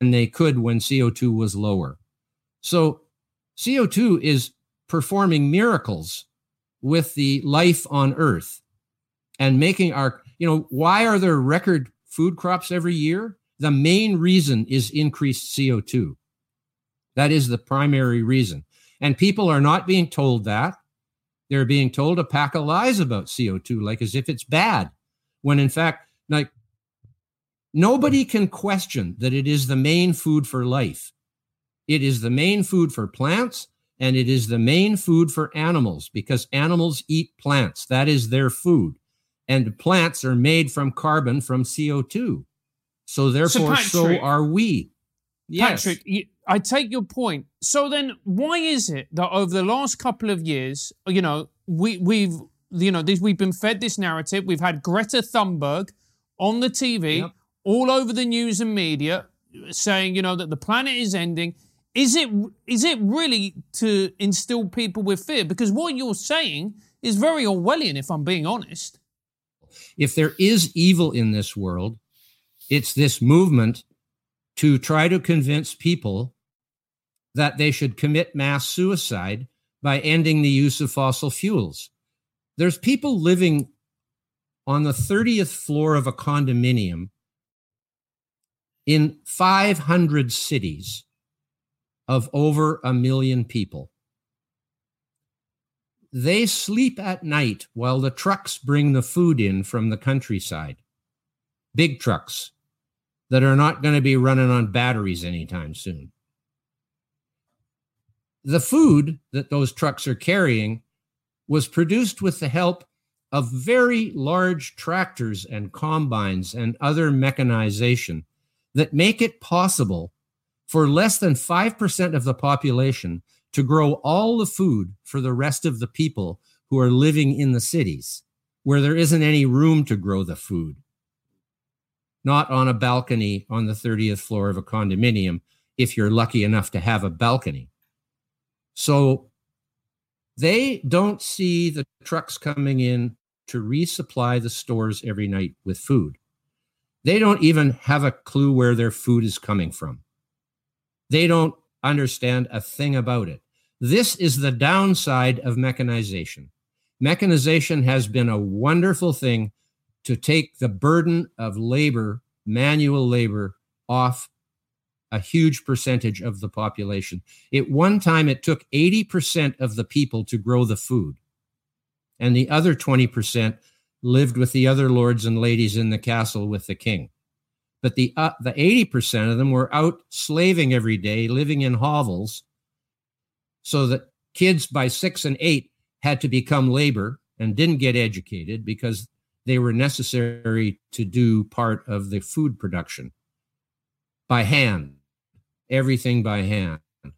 they could when C O two was lower. So C O two is performing miracles with the life on Earth and making our, you know, why are there record food crops every year? The main reason is increased C O two. That is the primary reason. And people are not being told that. They're being told a pack of lies about C O two, like as if it's bad, when in fact, like, nobody can question that it is the main food for life. It is the main food for plants, and it is the main food for animals, because animals eat plants. That is their food. And plants are made from carbon from C O two. So therefore, so, Patrick, so are we. Yes. Patrick, I take your point. So then why is it that over the last couple of years, you know, we, we've, you know, this, we've been fed this narrative. We've had Greta Thunberg on the T V, yep, all over the news and media, saying, you know, that the planet is ending. Is it is it really to instill people with fear? Because what you're saying is very Orwellian, if I'm being honest. If there is evil in this world, it's this movement to try to convince people that they should commit mass suicide by ending the use of fossil fuels. There's people living on the thirtieth floor of a condominium in five hundred cities of over a million people. They sleep at night while the trucks bring the food in from the countryside. Big trucks that are not going to be running on batteries anytime soon. The food that those trucks are carrying was produced with the help of very large tractors and combines and other mechanization that make it possible for less than five percent of the population to grow all the food for the rest of the people who are living in the cities, where there isn't any room to grow the food. Not on a balcony on the thirtieth floor of a condominium, if you're lucky enough to have a balcony. So they don't see the trucks coming in to resupply the stores every night with food. They don't even have a clue where their food is coming from. They don't understand a thing about it. This is the downside of mechanization. Mechanization has been a wonderful thing to take the burden of labor, manual labor, off a huge percentage of the population. At one time, it took eighty percent of the people to grow the food, and the other twenty percent lived with the other lords and ladies in the castle with the king. But the uh, the eighty percent of them were out slaving every day, living in hovels, so that kids by six and eight had to become labor and didn't get educated because they were necessary to do part of the food production by hand, everything by hand.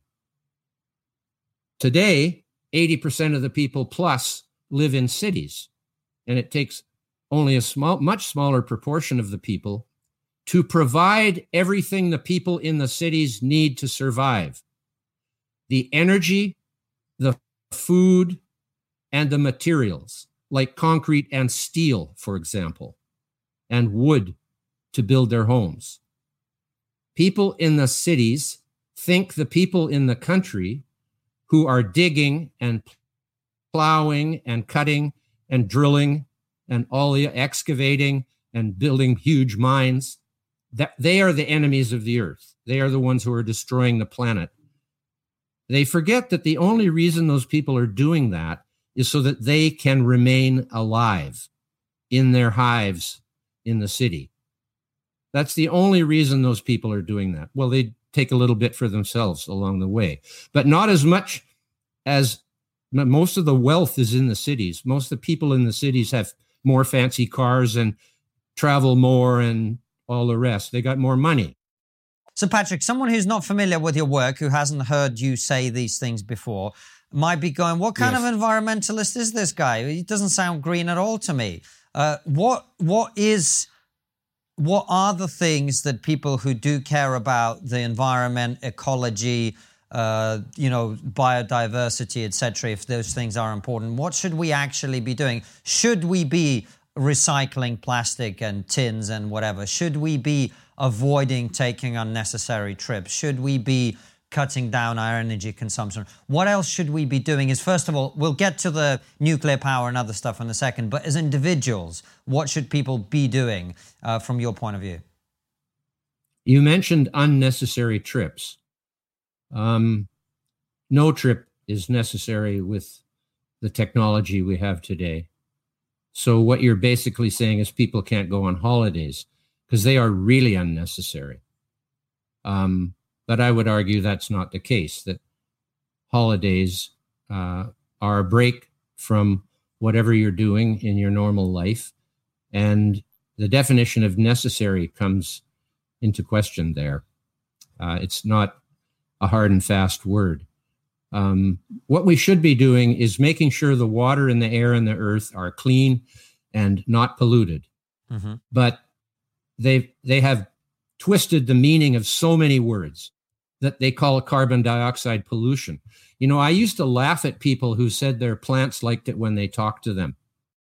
Today, eighty percent of the people plus live in cities, and it takes only a small, much smaller proportion of the people to provide everything the people in the cities need to survive. The energy, the food, and the materials, like concrete and steel, for example, and wood to build their homes. People in the cities think the people in the country who are digging and plowing and cutting and drilling and all the excavating and building huge mines, that they are the enemies of the earth. They are the ones who are destroying the planet. They forget that the only reason those people are doing that is so that they can remain alive in their hives in the city. That's the only reason those people are doing that. Well, they take a little bit for themselves along the way, but not as much as most of the wealth is in the cities. Most of the people in the cities have more fancy cars and travel more and all the rest. They got more money. So, Patrick, someone who's not familiar with your work, who hasn't heard you say these things before, might be going, what kind yes. of environmentalist is this guy? He doesn't sound green at all to me. Uh, what what is... What are the things that people who do care about the environment, ecology, uh, you know, biodiversity, et cetera, if those things are important, what should we actually be doing? Should we be recycling plastic and tins and whatever? Should we be avoiding taking unnecessary trips? Should we be cutting down our energy consumption? What else should we be doing? Is first of all, we'll get to the nuclear power and other stuff in a second, but as individuals, what should people be doing uh, from your point of view? You mentioned unnecessary trips. Um, no trip is necessary with the technology we have today. So what you're basically saying is people can't go on holidays because they are really unnecessary. Um, but I would argue that's not the case, that holidays uh, are a break from whatever you're doing in your normal life. And the definition of necessary comes into question there. Uh, it's not a hard and fast word. Um, what we should be doing is making sure the water and the air and the earth are clean and not polluted. Mm-hmm. But they they have twisted the meaning of so many words that they call carbon dioxide pollution. You know, I used to laugh at people who said their plants liked it when they talked to them,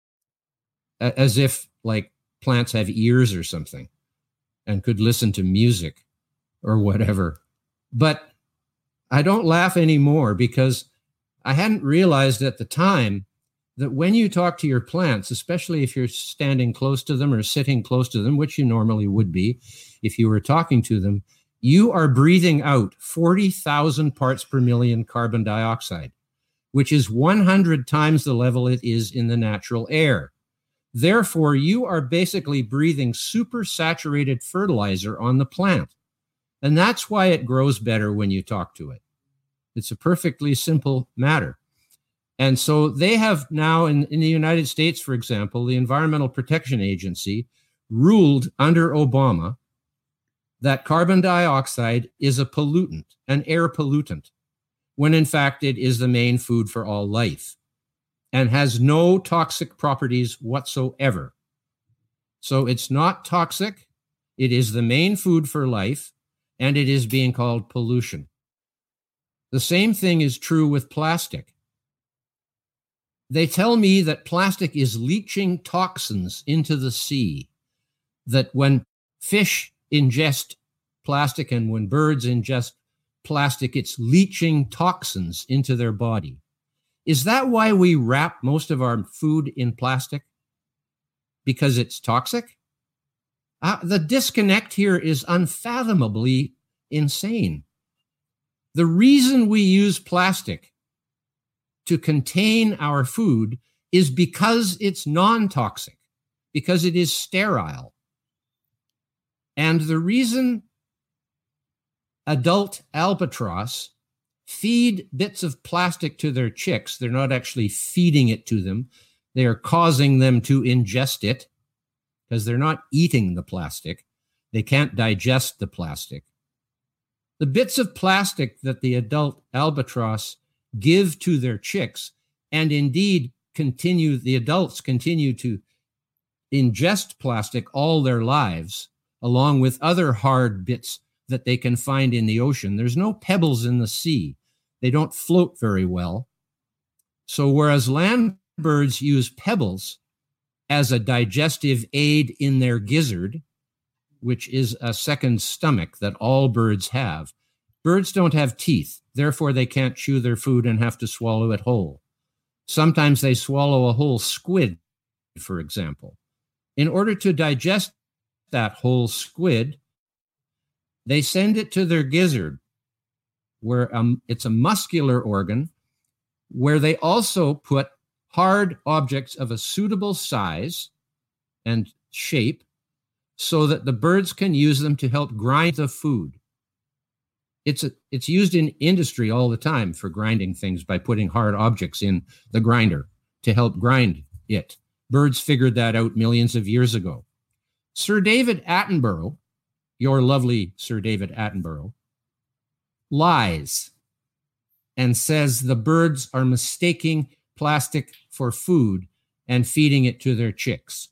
as if like plants have ears or something and could listen to music or whatever. But I don't laugh anymore because I hadn't realized at the time that when you talk to your plants, especially if you're standing close to them or sitting close to them, which you normally would be if you were talking to them, you are breathing out forty thousand parts per million carbon dioxide, which is one hundred times the level it is in the natural air. Therefore, you are basically breathing supersaturated fertilizer on the plant. And that's why it grows better when you talk to it. It's a perfectly simple matter. And so they have now in, in the United States, for example, the Environmental Protection Agency ruled under Obama that carbon dioxide is a pollutant, an air pollutant, when in fact it is the main food for all life and has no toxic properties whatsoever. So it's not toxic. It is the main food for life, and it is being called pollution. The same thing is true with plastic. They tell me that plastic is leaching toxins into the sea, that when fish ingest plastic and when birds ingest plastic, it's leaching toxins into their body. Is that why we wrap most of our food in plastic? Because it's toxic? Uh, the disconnect here is unfathomably insane. The reason we use plastic to contain our food is because it's non-toxic, because it is sterile. And the reason adult albatross feed bits of plastic to their chicks, they're not actually feeding it to them, they are causing them to ingest it, because they're not eating the plastic. They can't digest the plastic. The bits of plastic that the adult albatross give to their chicks, and indeed continue, the adults continue to ingest plastic all their lives, along with other hard bits that they can find in the ocean. There's no pebbles in the sea. They don't float very well. So whereas land birds use pebbles as a digestive aid in their gizzard, which is a second stomach that all birds have, birds don't have teeth. Therefore, they can't chew their food and have to swallow it whole. Sometimes they swallow a whole squid, for example. In order to digest that whole squid, they send it to their gizzard, where um, it's a muscular organ, where they also put hard objects of a suitable size and shape so that the birds can use them to help grind the food. It's a, it's used in industry all the time for grinding things by putting hard objects in the grinder to help grind it. Birds figured that out millions of years ago. Sir David Attenborough, your lovely Sir David Attenborough, lies and says the birds are mistaking plastic for food and feeding it to their chicks.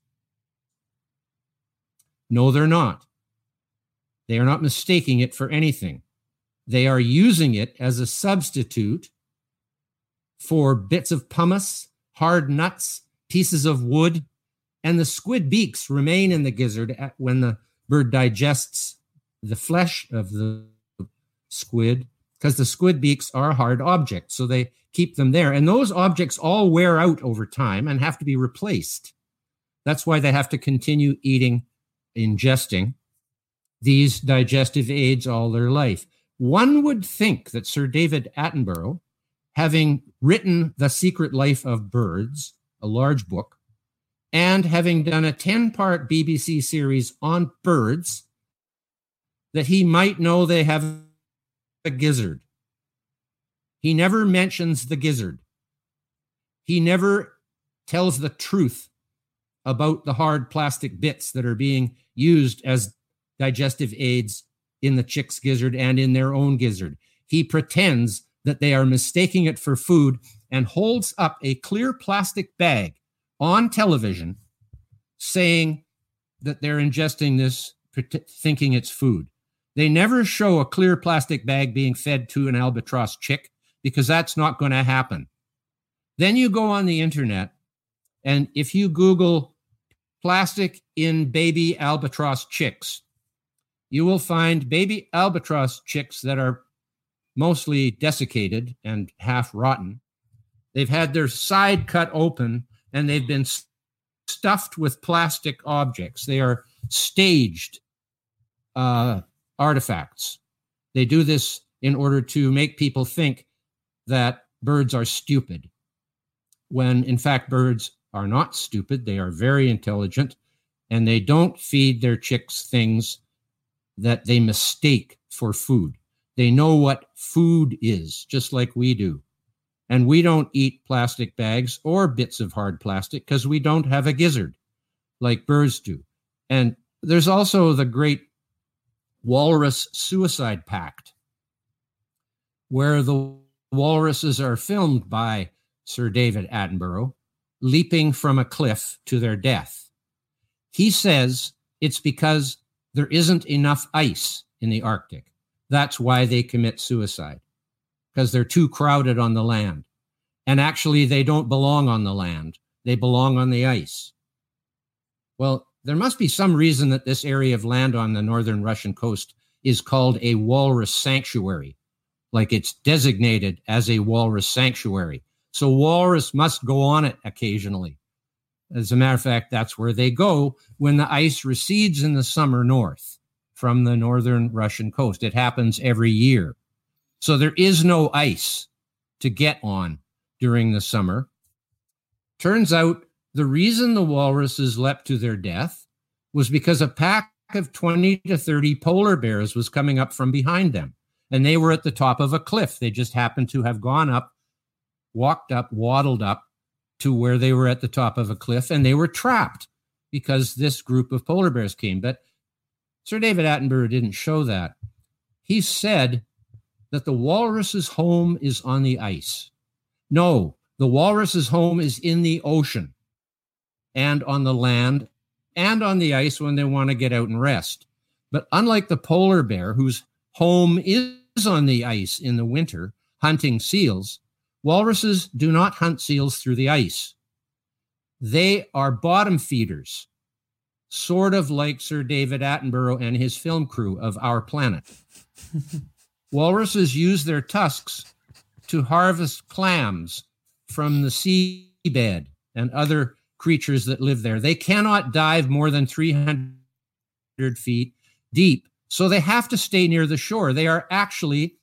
No, they're not. They are not mistaking it for anything. They are using it as a substitute for bits of pumice, hard nuts, pieces of wood, and the squid beaks remain in the gizzard when the bird digests the flesh of the squid because the squid beaks are hard objects. So they keep them there. And those objects all wear out over time and have to be replaced. That's why they have to continue eating, ingesting these digestive aids all their life. One would think that Sir David Attenborough, having written The Secret Life of Birds, a large book, and having done a ten-part B B C series on birds, that he might know they have a gizzard. He never mentions the gizzard. He never tells the truth about the hard plastic bits that are being used as digestive aids in the chick's gizzard and in their own gizzard. He pretends that they are mistaking it for food and holds up a clear plastic bag on television saying that they're ingesting this, thinking it's food. They never show a clear plastic bag being fed to an albatross chick because that's not going to happen. Then you go on the internet, and if you Google plastic in baby albatross chicks, you will find baby albatross chicks that are mostly desiccated and half rotten. They've had their side cut open and they've been stuffed with plastic objects. They are staged uh, artifacts. They do this in order to make people think that birds are stupid, when in fact birds are not stupid. They are very intelligent, and they don't feed their chicks things that they mistake for food. They know what food is, just like we do. And we don't eat plastic bags or bits of hard plastic because we don't have a gizzard like birds do. And there's also the great Walrus Suicide Pact, where the walruses are filmed by Sir David Attenborough leaping from a cliff to their death. He says it's because there isn't enough ice in the Arctic. That's why they commit suicide, because they're too crowded on the land. And actually, they don't belong on the land. They belong on the ice. Well, there must be some reason that this area of land on the northern Russian coast is called a walrus sanctuary, like it's designated as a walrus sanctuary. So walrus must go on it occasionally. As a matter of fact, that's where they go when the ice recedes in the summer north from the northern Russian coast. It happens every year. So there is no ice to get on during the summer. Turns out the reason the walruses leapt to their death was because a pack of twenty to thirty polar bears was coming up from behind them. And they were at the top of a cliff. They just happened to have gone up, walked up, waddled up to where they were at the top of a cliff, and they were trapped because this group of polar bears came. But Sir David Attenborough didn't show that. He said that the walrus's home is on the ice. No, the walrus's home is in the ocean and on the land and on the ice when they want to get out and rest. But unlike the polar bear, whose home is on the ice in the winter, hunting seals, walruses do not hunt seals through the ice. They are bottom feeders, sort of like Sir David Attenborough and his film crew of Our Planet. Walruses use their tusks to harvest clams from the seabed and other creatures that live there. They cannot dive more than three hundred feet deep, so they have to stay near the shore. They are actually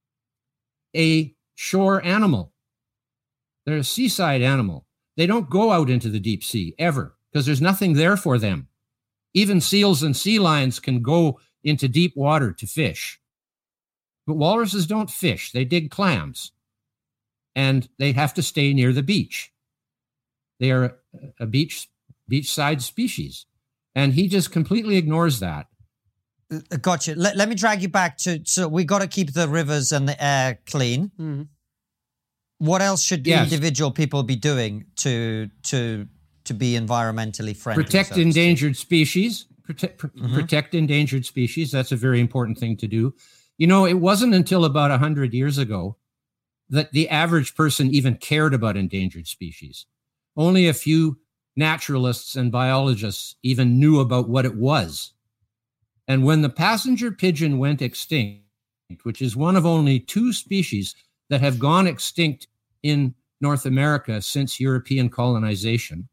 a shore animal. They're a seaside animal. They don't go out into the deep sea ever because there's nothing there for them. Even seals and sea lions can go into deep water to fish. But walruses don't fish. They dig clams. And they have to stay near the beach. They are a beach beachside species. And he just completely ignores that. Gotcha. Let, let me drag you back to, so we got to keep the rivers and the air clean. Mm-hmm. What else should yes. individual people be doing to to to be environmentally friendly? Protect so endangered species. Protect, pr- mm-hmm. protect endangered species. That's a very important thing to do. You know, it wasn't until about one hundred years ago that the average person even cared about endangered species. Only a few naturalists and biologists even knew about what it was. And when the passenger pigeon went extinct, which is one of only two species that have gone extinct in North America since European colonization,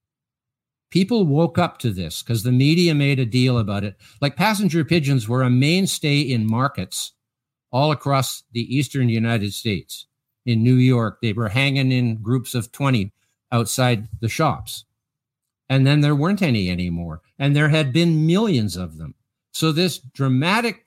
people woke up to this because the media made a deal about it. Like, passenger pigeons were a mainstay in markets all across the eastern United States. In New York, they were hanging in groups of twenty outside the shops. And then there weren't any anymore. And there had been millions of them. So this dramatic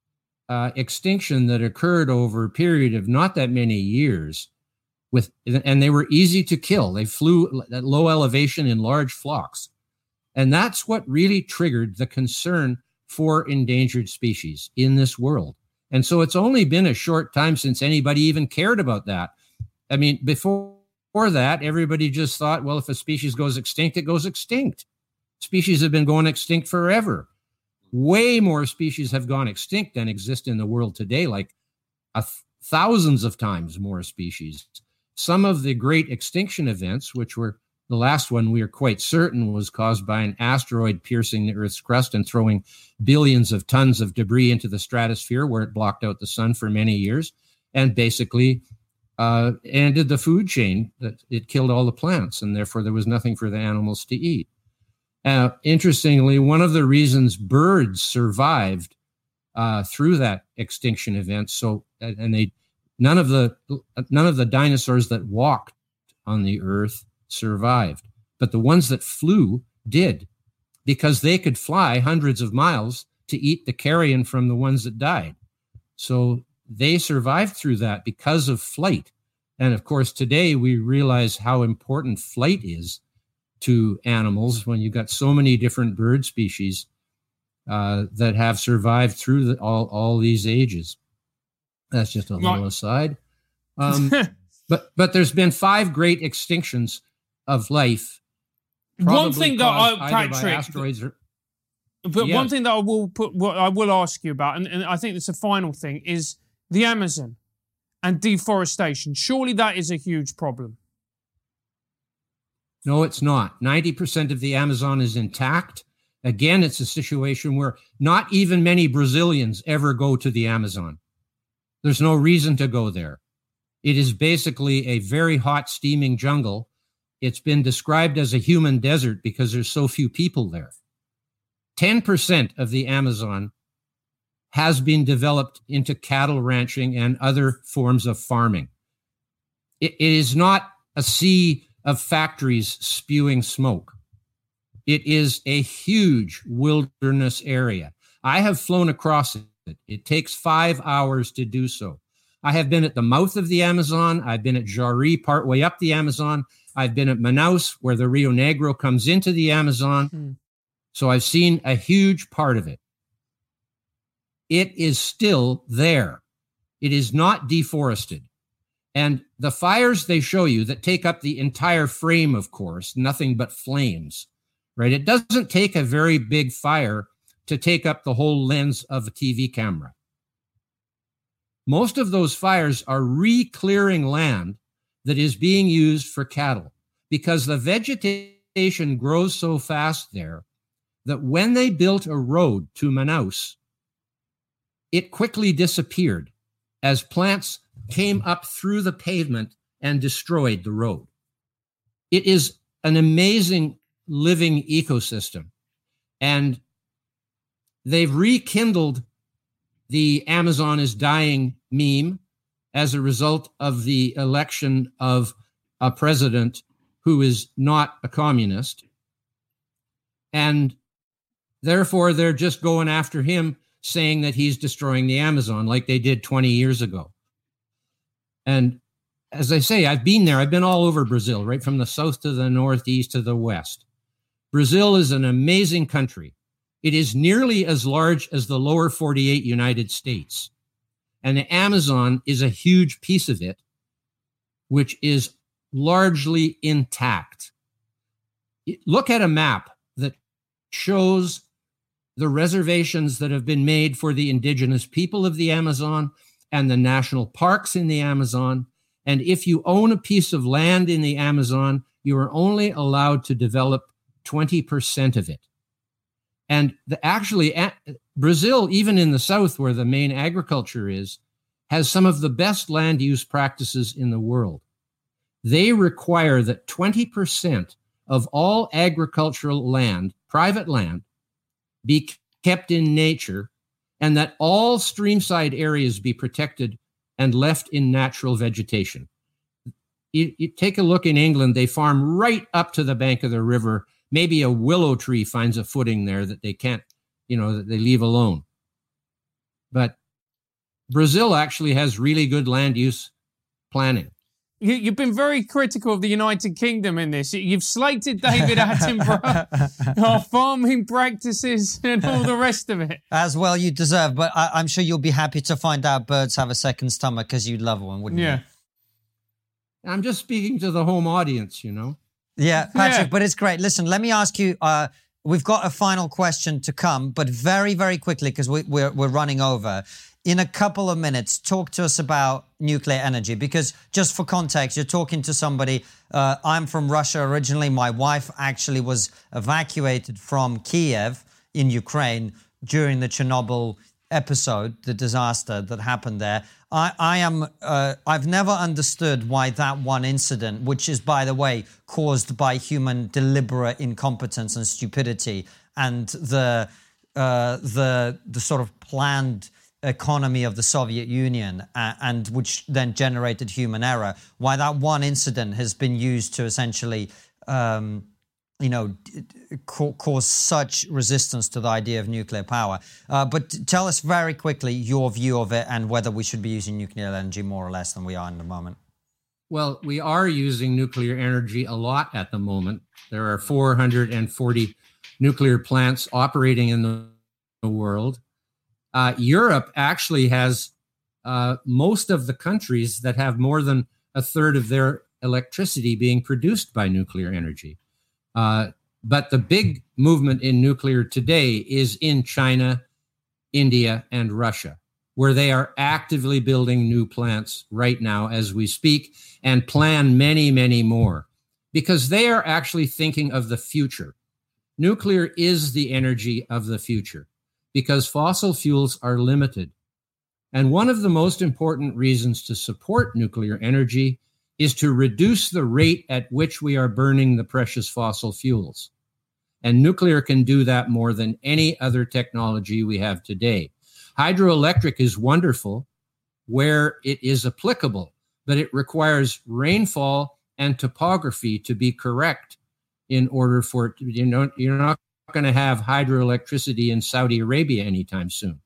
uh, extinction that occurred over a period of not that many years, with and they were easy to kill. They flew at low elevation in large flocks. And that's what really triggered the concern for endangered species in this world. And so it's only been a short time since anybody even cared about that. I mean, before that, everybody just thought, well, if a species goes extinct, it goes extinct. Species have been going extinct forever. Way more species have gone extinct than exist in the world today, like a th- thousands of times more species. Some of the great extinction events, which were the last one we are quite certain was caused by an asteroid piercing the Earth's crust and throwing billions of tons of debris into the stratosphere, where it blocked out the sun for many years and basically uh, ended the food chain. That it killed all the plants, and therefore there was nothing for the animals to eat. Uh, interestingly, one of the reasons birds survived uh, through that extinction event, so and they none of the none of the dinosaurs that walked on the Earth survived, but the ones that flew did, because they could fly hundreds of miles to eat the carrion from the ones that died. So they survived through that because of flight. And of course, today we realize how important flight is to animals when you've got so many different bird species uh, that have survived through the, all, all these ages. That's just a little aside. Um, but but there's been five great extinctions of life. One thing that I, Patrick, asteroids or, but yes. one thing that I will put, what I will ask you about, and, and I think it's a final thing, is the Amazon and deforestation. Surely that is a huge problem. No, it's not. ninety percent of the Amazon is intact. Again, it's a situation where not even many Brazilians ever go to the Amazon. There's no reason to go there. It is basically a very hot, steaming jungle. It's been described as a human desert because there's so few people there. ten percent of the Amazon has been developed into cattle ranching and other forms of farming. It, it is not a sea of factories spewing smoke. It is a huge wilderness area. I have flown across it. It takes five hours to do so. I have been at the mouth of the Amazon. I've been at Jari, partway up the Amazon. I've been at Manaus, where the Rio Negro comes into the Amazon. Hmm. So I've seen a huge part of it. It is still there. It is not deforested. And the fires they show you that take up the entire frame, of course, nothing but flames, right? It doesn't take a very big fire to take up the whole lens of a T V camera. Most of those fires are re-clearing land that is being used for cattle, because the vegetation grows so fast there that when they built a road to Manaus, it quickly disappeared as plants came up through the pavement and destroyed the road. It is an amazing living ecosystem. And they've rekindled the Amazon is dying meme as a result of the election of a president who is not a communist. And therefore, they're just going after him, saying that he's destroying the Amazon like they did twenty years ago. And as I say, I've been there. I've been all over Brazil, right from the south to the northeast to the west. Brazil is an amazing country. It is nearly as large as the lower forty-eight United States. And the Amazon is a huge piece of it, which is largely intact. Look at a map that shows the reservations that have been made for the indigenous people of the Amazon and the national parks in the Amazon. And if you own a piece of land in the Amazon, you are only allowed to develop twenty percent of it. And the, actually, a, Brazil, even in the south where the main agriculture is, has some of the best land use practices in the world. They require that twenty percent of all agricultural land, private land, be kept in nature, and that all streamside areas be protected and left in natural vegetation. You, you take a look in England, they farm right up to the bank of the river. Maybe a willow tree finds a footing there that they can't, you know, that they leave alone. But Brazil actually has really good land use planning. You, you've been very critical of the United Kingdom in this. You've slated David Attenborough, our farming practices and all the rest of it. As well you deserve, but I, I'm sure you'll be happy to find out birds have a second stomach because you'd love one, wouldn't yeah. you? I'm just speaking to the home audience, you know. Yeah, Patrick, Yeah. but it's great. Listen, let me ask you, uh, we've got a final question to come, but very, very quickly, because we, we're, we're running over. In a couple of minutes, talk to us about nuclear energy, because just for context, you're talking to somebody, uh, I'm from Russia originally. My wife actually was evacuated from Kiev in Ukraine during the Chernobyl episode, the disaster that happened there. I, I am, uh, I've never understood why that one incident, which is, by the way, caused by human deliberate incompetence and stupidity, and the, uh, the, the sort of planned economy of the Soviet Union, uh, and which then generated human error, why that one incident has been used to essentially, um, you know, ca- cause such resistance to the idea of nuclear power. Uh, but t- tell us very quickly your view of it and whether we should be using nuclear energy more or less than we are in the moment. Well, we are using nuclear energy a lot at the moment. There are four hundred forty nuclear plants operating in the, the world. Uh, Europe actually has uh, most of the countries that have more than a third of their electricity being produced by nuclear energy. Uh, but the big movement in nuclear today is in China, India, and Russia, where they are actively building new plants right now as we speak and plan many, many more, because they are actually thinking of the future. Nuclear is the energy of the future, because fossil fuels are limited. And one of the most important reasons to support nuclear energy is to reduce the rate at which we are burning the precious fossil fuels. And nuclear can do that more than any other technology we have today. Hydroelectric is wonderful where it is applicable, but it requires rainfall and topography to be correct in order for it to, you know, you're not going to have hydroelectricity in Saudi Arabia anytime soon.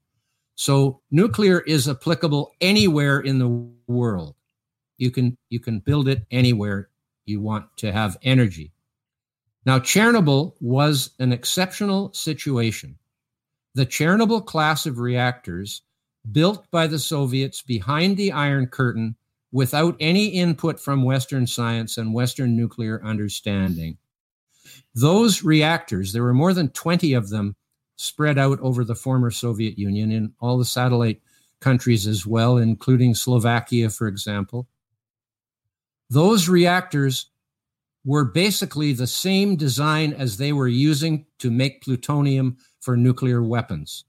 So nuclear is applicable anywhere in the world. You can you can build it anywhere you want to have energy. Now, Chernobyl was an exceptional situation. The Chernobyl class of reactors, built by the Soviets behind the Iron Curtain without any input from Western science and Western nuclear understanding. Those reactors, there were more than twenty of them spread out over the former Soviet Union in all the satellite countries as well, including Slovakia, for example. Those reactors were basically the same design as they were using to make plutonium for nuclear weapons.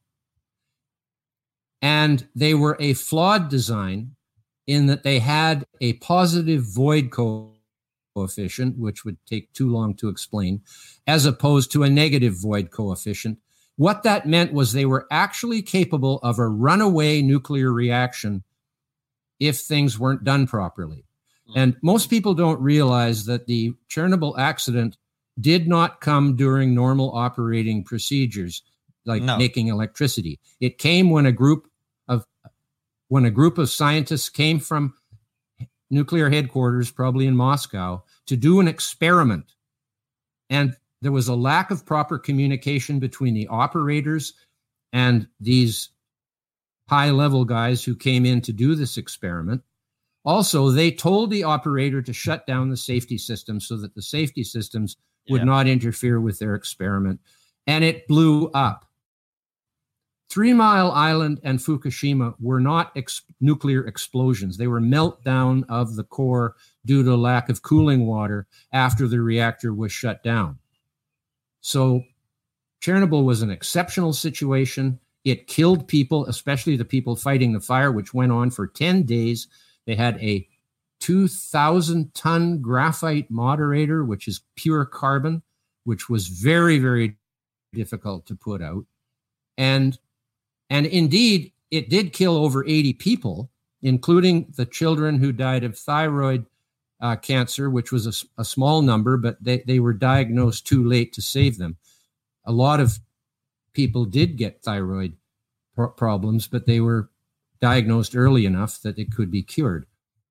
And they were a flawed design in that they had a positive void coefficient, which would take too long to explain, as opposed to a negative void coefficient. What that meant was they were actually capable of a runaway nuclear reaction if things weren't done properly. And most people don't realize that the Chernobyl accident did not come during normal operating procedures, like No. making electricity. It came when a group of when a group of scientists came from nuclear headquarters, probably in Moscow, to do an experiment. And there was a lack of proper communication between the operators and these high-level guys who came in to do this experiment. Also, they told the operator to shut down the safety systems so that the safety systems would Yeah. not interfere with their experiment. And it blew up. Three Mile Island and Fukushima were not ex- nuclear explosions. They were meltdown of the core due to lack of cooling water after the reactor was shut down. So Chernobyl was an exceptional situation. It killed people, especially the people fighting the fire, which went on for ten days. They had a two thousand ton graphite moderator, which is pure carbon, which was very, very difficult to put out. And, and indeed, it did kill over eighty people, including the children who died of thyroid uh, cancer, which was a, a small number, but they, they were diagnosed too late to save them. A lot of people did get thyroid pro- problems, but they were diagnosed early enough that it could be cured.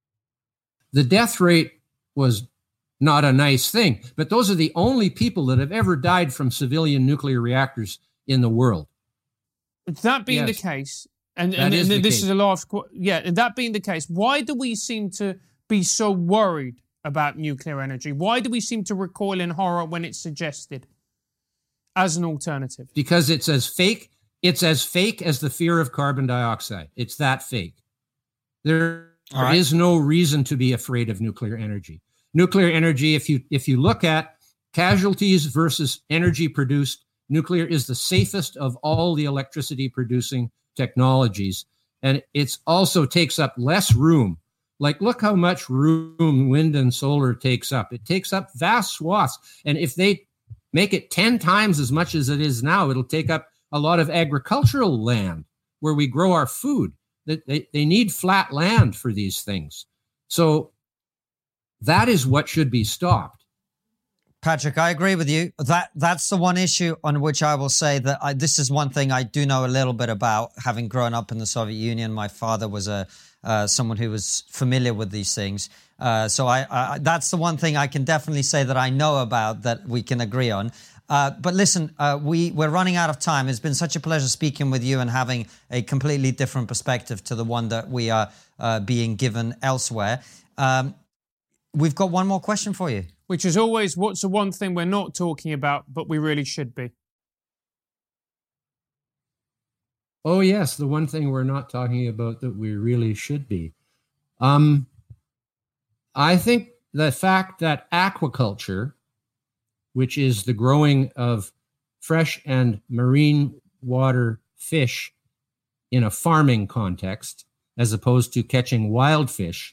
The death rate was not a nice thing, but those are the only people that have ever died from civilian nuclear reactors in the world. That being Yes. the case, and, That and, is and the this case. is a last, qu- yeah, and that being the case, why do we seem to be so worried about nuclear energy? Why do we seem to recoil in horror when it's suggested as an alternative? Because it's as fake, it's as fake as the fear of carbon dioxide. It's that fake. There, All there right. is no reason to be afraid of nuclear energy. Nuclear energy, if you if you look at casualties versus energy produced, nuclear is the safest of all the electricity producing technologies. And it also takes up less room. Like, look how much room wind and solar takes up. It takes up vast swaths. And if they make it ten times as much as it is now, it'll take up a lot of agricultural land where we grow our food. They, they, they need flat land for these things. So that is what should be stopped. Patrick, I agree with you. That that's the one issue on which I will say that I, this is one thing I do know a little bit about, having grown up in the Soviet Union. My father was a uh, someone who was familiar with these things. Uh, so I, I that's the one thing I can definitely say that I know about that we can agree on. Uh, but listen, uh, we, we're running out of time. It's been such a pleasure speaking with you and having a completely different perspective to the one that we are uh, being given elsewhere. Um, we've got one more question for you. Which is always, what's the one thing we're not talking about, but we really should be? Oh, yes, the one thing we're not talking about that we really should be. Um, I think the fact that aquaculture, which is the growing of fresh and marine water fish in a farming context, as opposed to catching wild fish,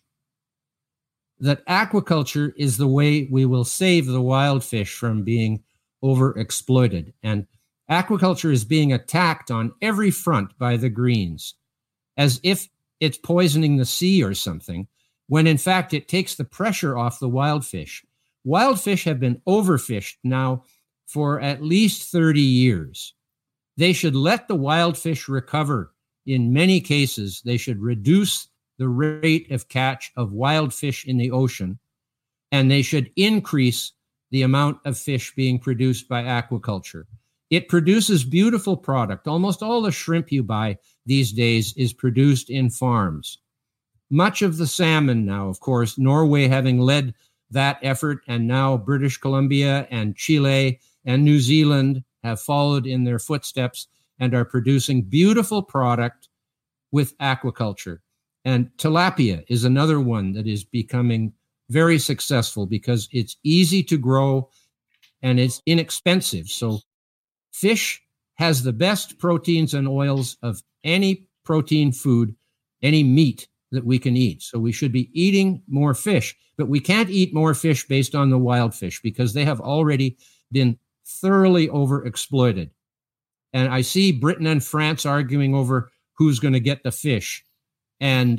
that aquaculture is the way we will save the wild fish from being overexploited. And aquaculture is being attacked on every front by the Greens, as if it's poisoning the sea or something, when in fact it takes the pressure off the wild fish. Wild fish have been overfished now for at least thirty years. They should let the wild fish recover. In many cases, they should reduce the rate of catch of wild fish in the ocean, and they should increase the amount of fish being produced by aquaculture. It produces beautiful product. Almost all the shrimp you buy these days is produced in farms. Much of the salmon now, of course, Norway having led that effort, and now British Columbia and Chile and New Zealand have followed in their footsteps and are producing beautiful product with aquaculture. And tilapia is another one that is becoming very successful because it's easy to grow and it's inexpensive. So fish has the best proteins and oils of any protein food, any meat that we can eat. So we should be eating more fish, but we can't eat more fish based on the wild fish because they have already been thoroughly overexploited. And I see Britain and France arguing over who's going to get the fish. And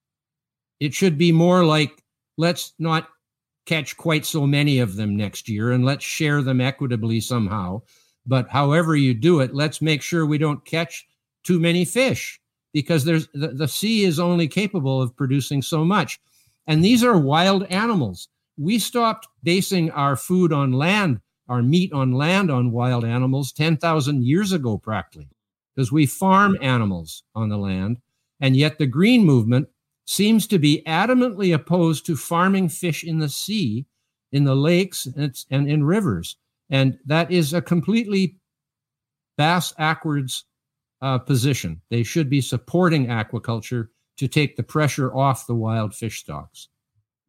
it should be more like, let's not catch quite so many of them next year and let's share them equitably somehow. But however you do it, let's make sure we don't catch too many fish because there's the, the sea is only capable of producing so much. And these are wild animals. We stopped basing our food on land, our meat on land on wild animals ten thousand years ago practically, because we farm animals on the land. And yet the green movement seems to be adamantly opposed to farming fish in the sea, in the lakes, and, and in rivers. And that is a completely bass-ackwards uh, position. They should be supporting aquaculture to take the pressure off the wild fish stocks.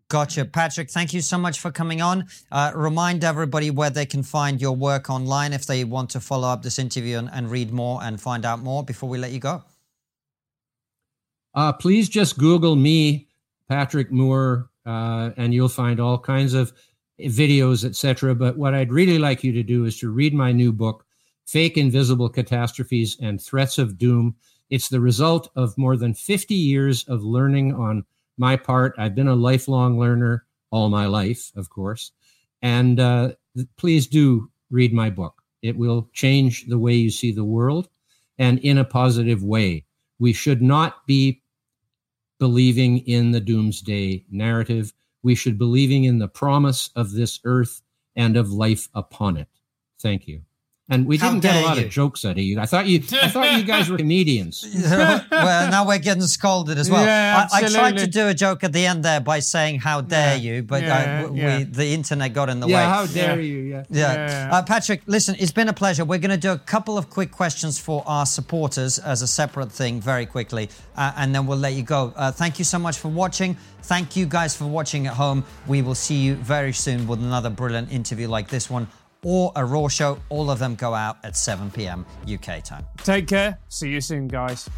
Gotcha. Patrick, thank you so much for coming on. Uh, remind everybody where they can find your work online if they want to follow up this interview and, and read more and find out more before we let you go. Uh, please just Google me, Patrick Moore, uh, and you'll find all kinds of videos, et cetera. But what I'd really like you to do is to read my new book, Fake Invisible Catastrophes and Threats of Doom. It's the result of more than fifty years of learning on my part. I've been a lifelong learner all my life, of course. And uh, please do read my book. It will change the way you see the world, and in a positive way. We should not be believing in the doomsday narrative. We should be believing in the promise of this earth and of life upon it. Thank you. And we How didn't get a dare lot you. of jokes out of you. I thought you I thought you guys were comedians. Well, now we're getting scolded as well. Yeah, I, I tried to absolutely. do a joke at the end there by saying, how dare Yeah. you, but Yeah, uh, w- yeah. we, the internet got in the way. Yeah, how dare Yeah. you? Yeah. Yeah. Yeah. Uh, Patrick, listen, it's been a pleasure. We're going to do a couple of quick questions for our supporters as a separate thing very quickly, uh, and then we'll let you go. Uh, thank you so much for watching. Thank you guys for watching at home. We will see you very soon with another brilliant interview like this one or a Raw show. All of them go out at seven p.m. U K time. Take care. See you soon, guys.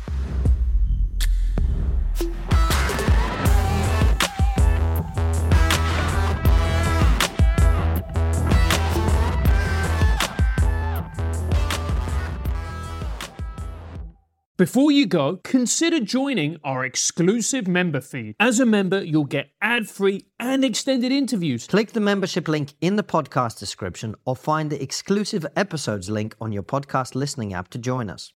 Before you go, consider joining our exclusive member feed. As a member, you'll get ad-free and extended interviews. Click the membership link in the podcast description or find the exclusive episodes link on your podcast listening app to join us.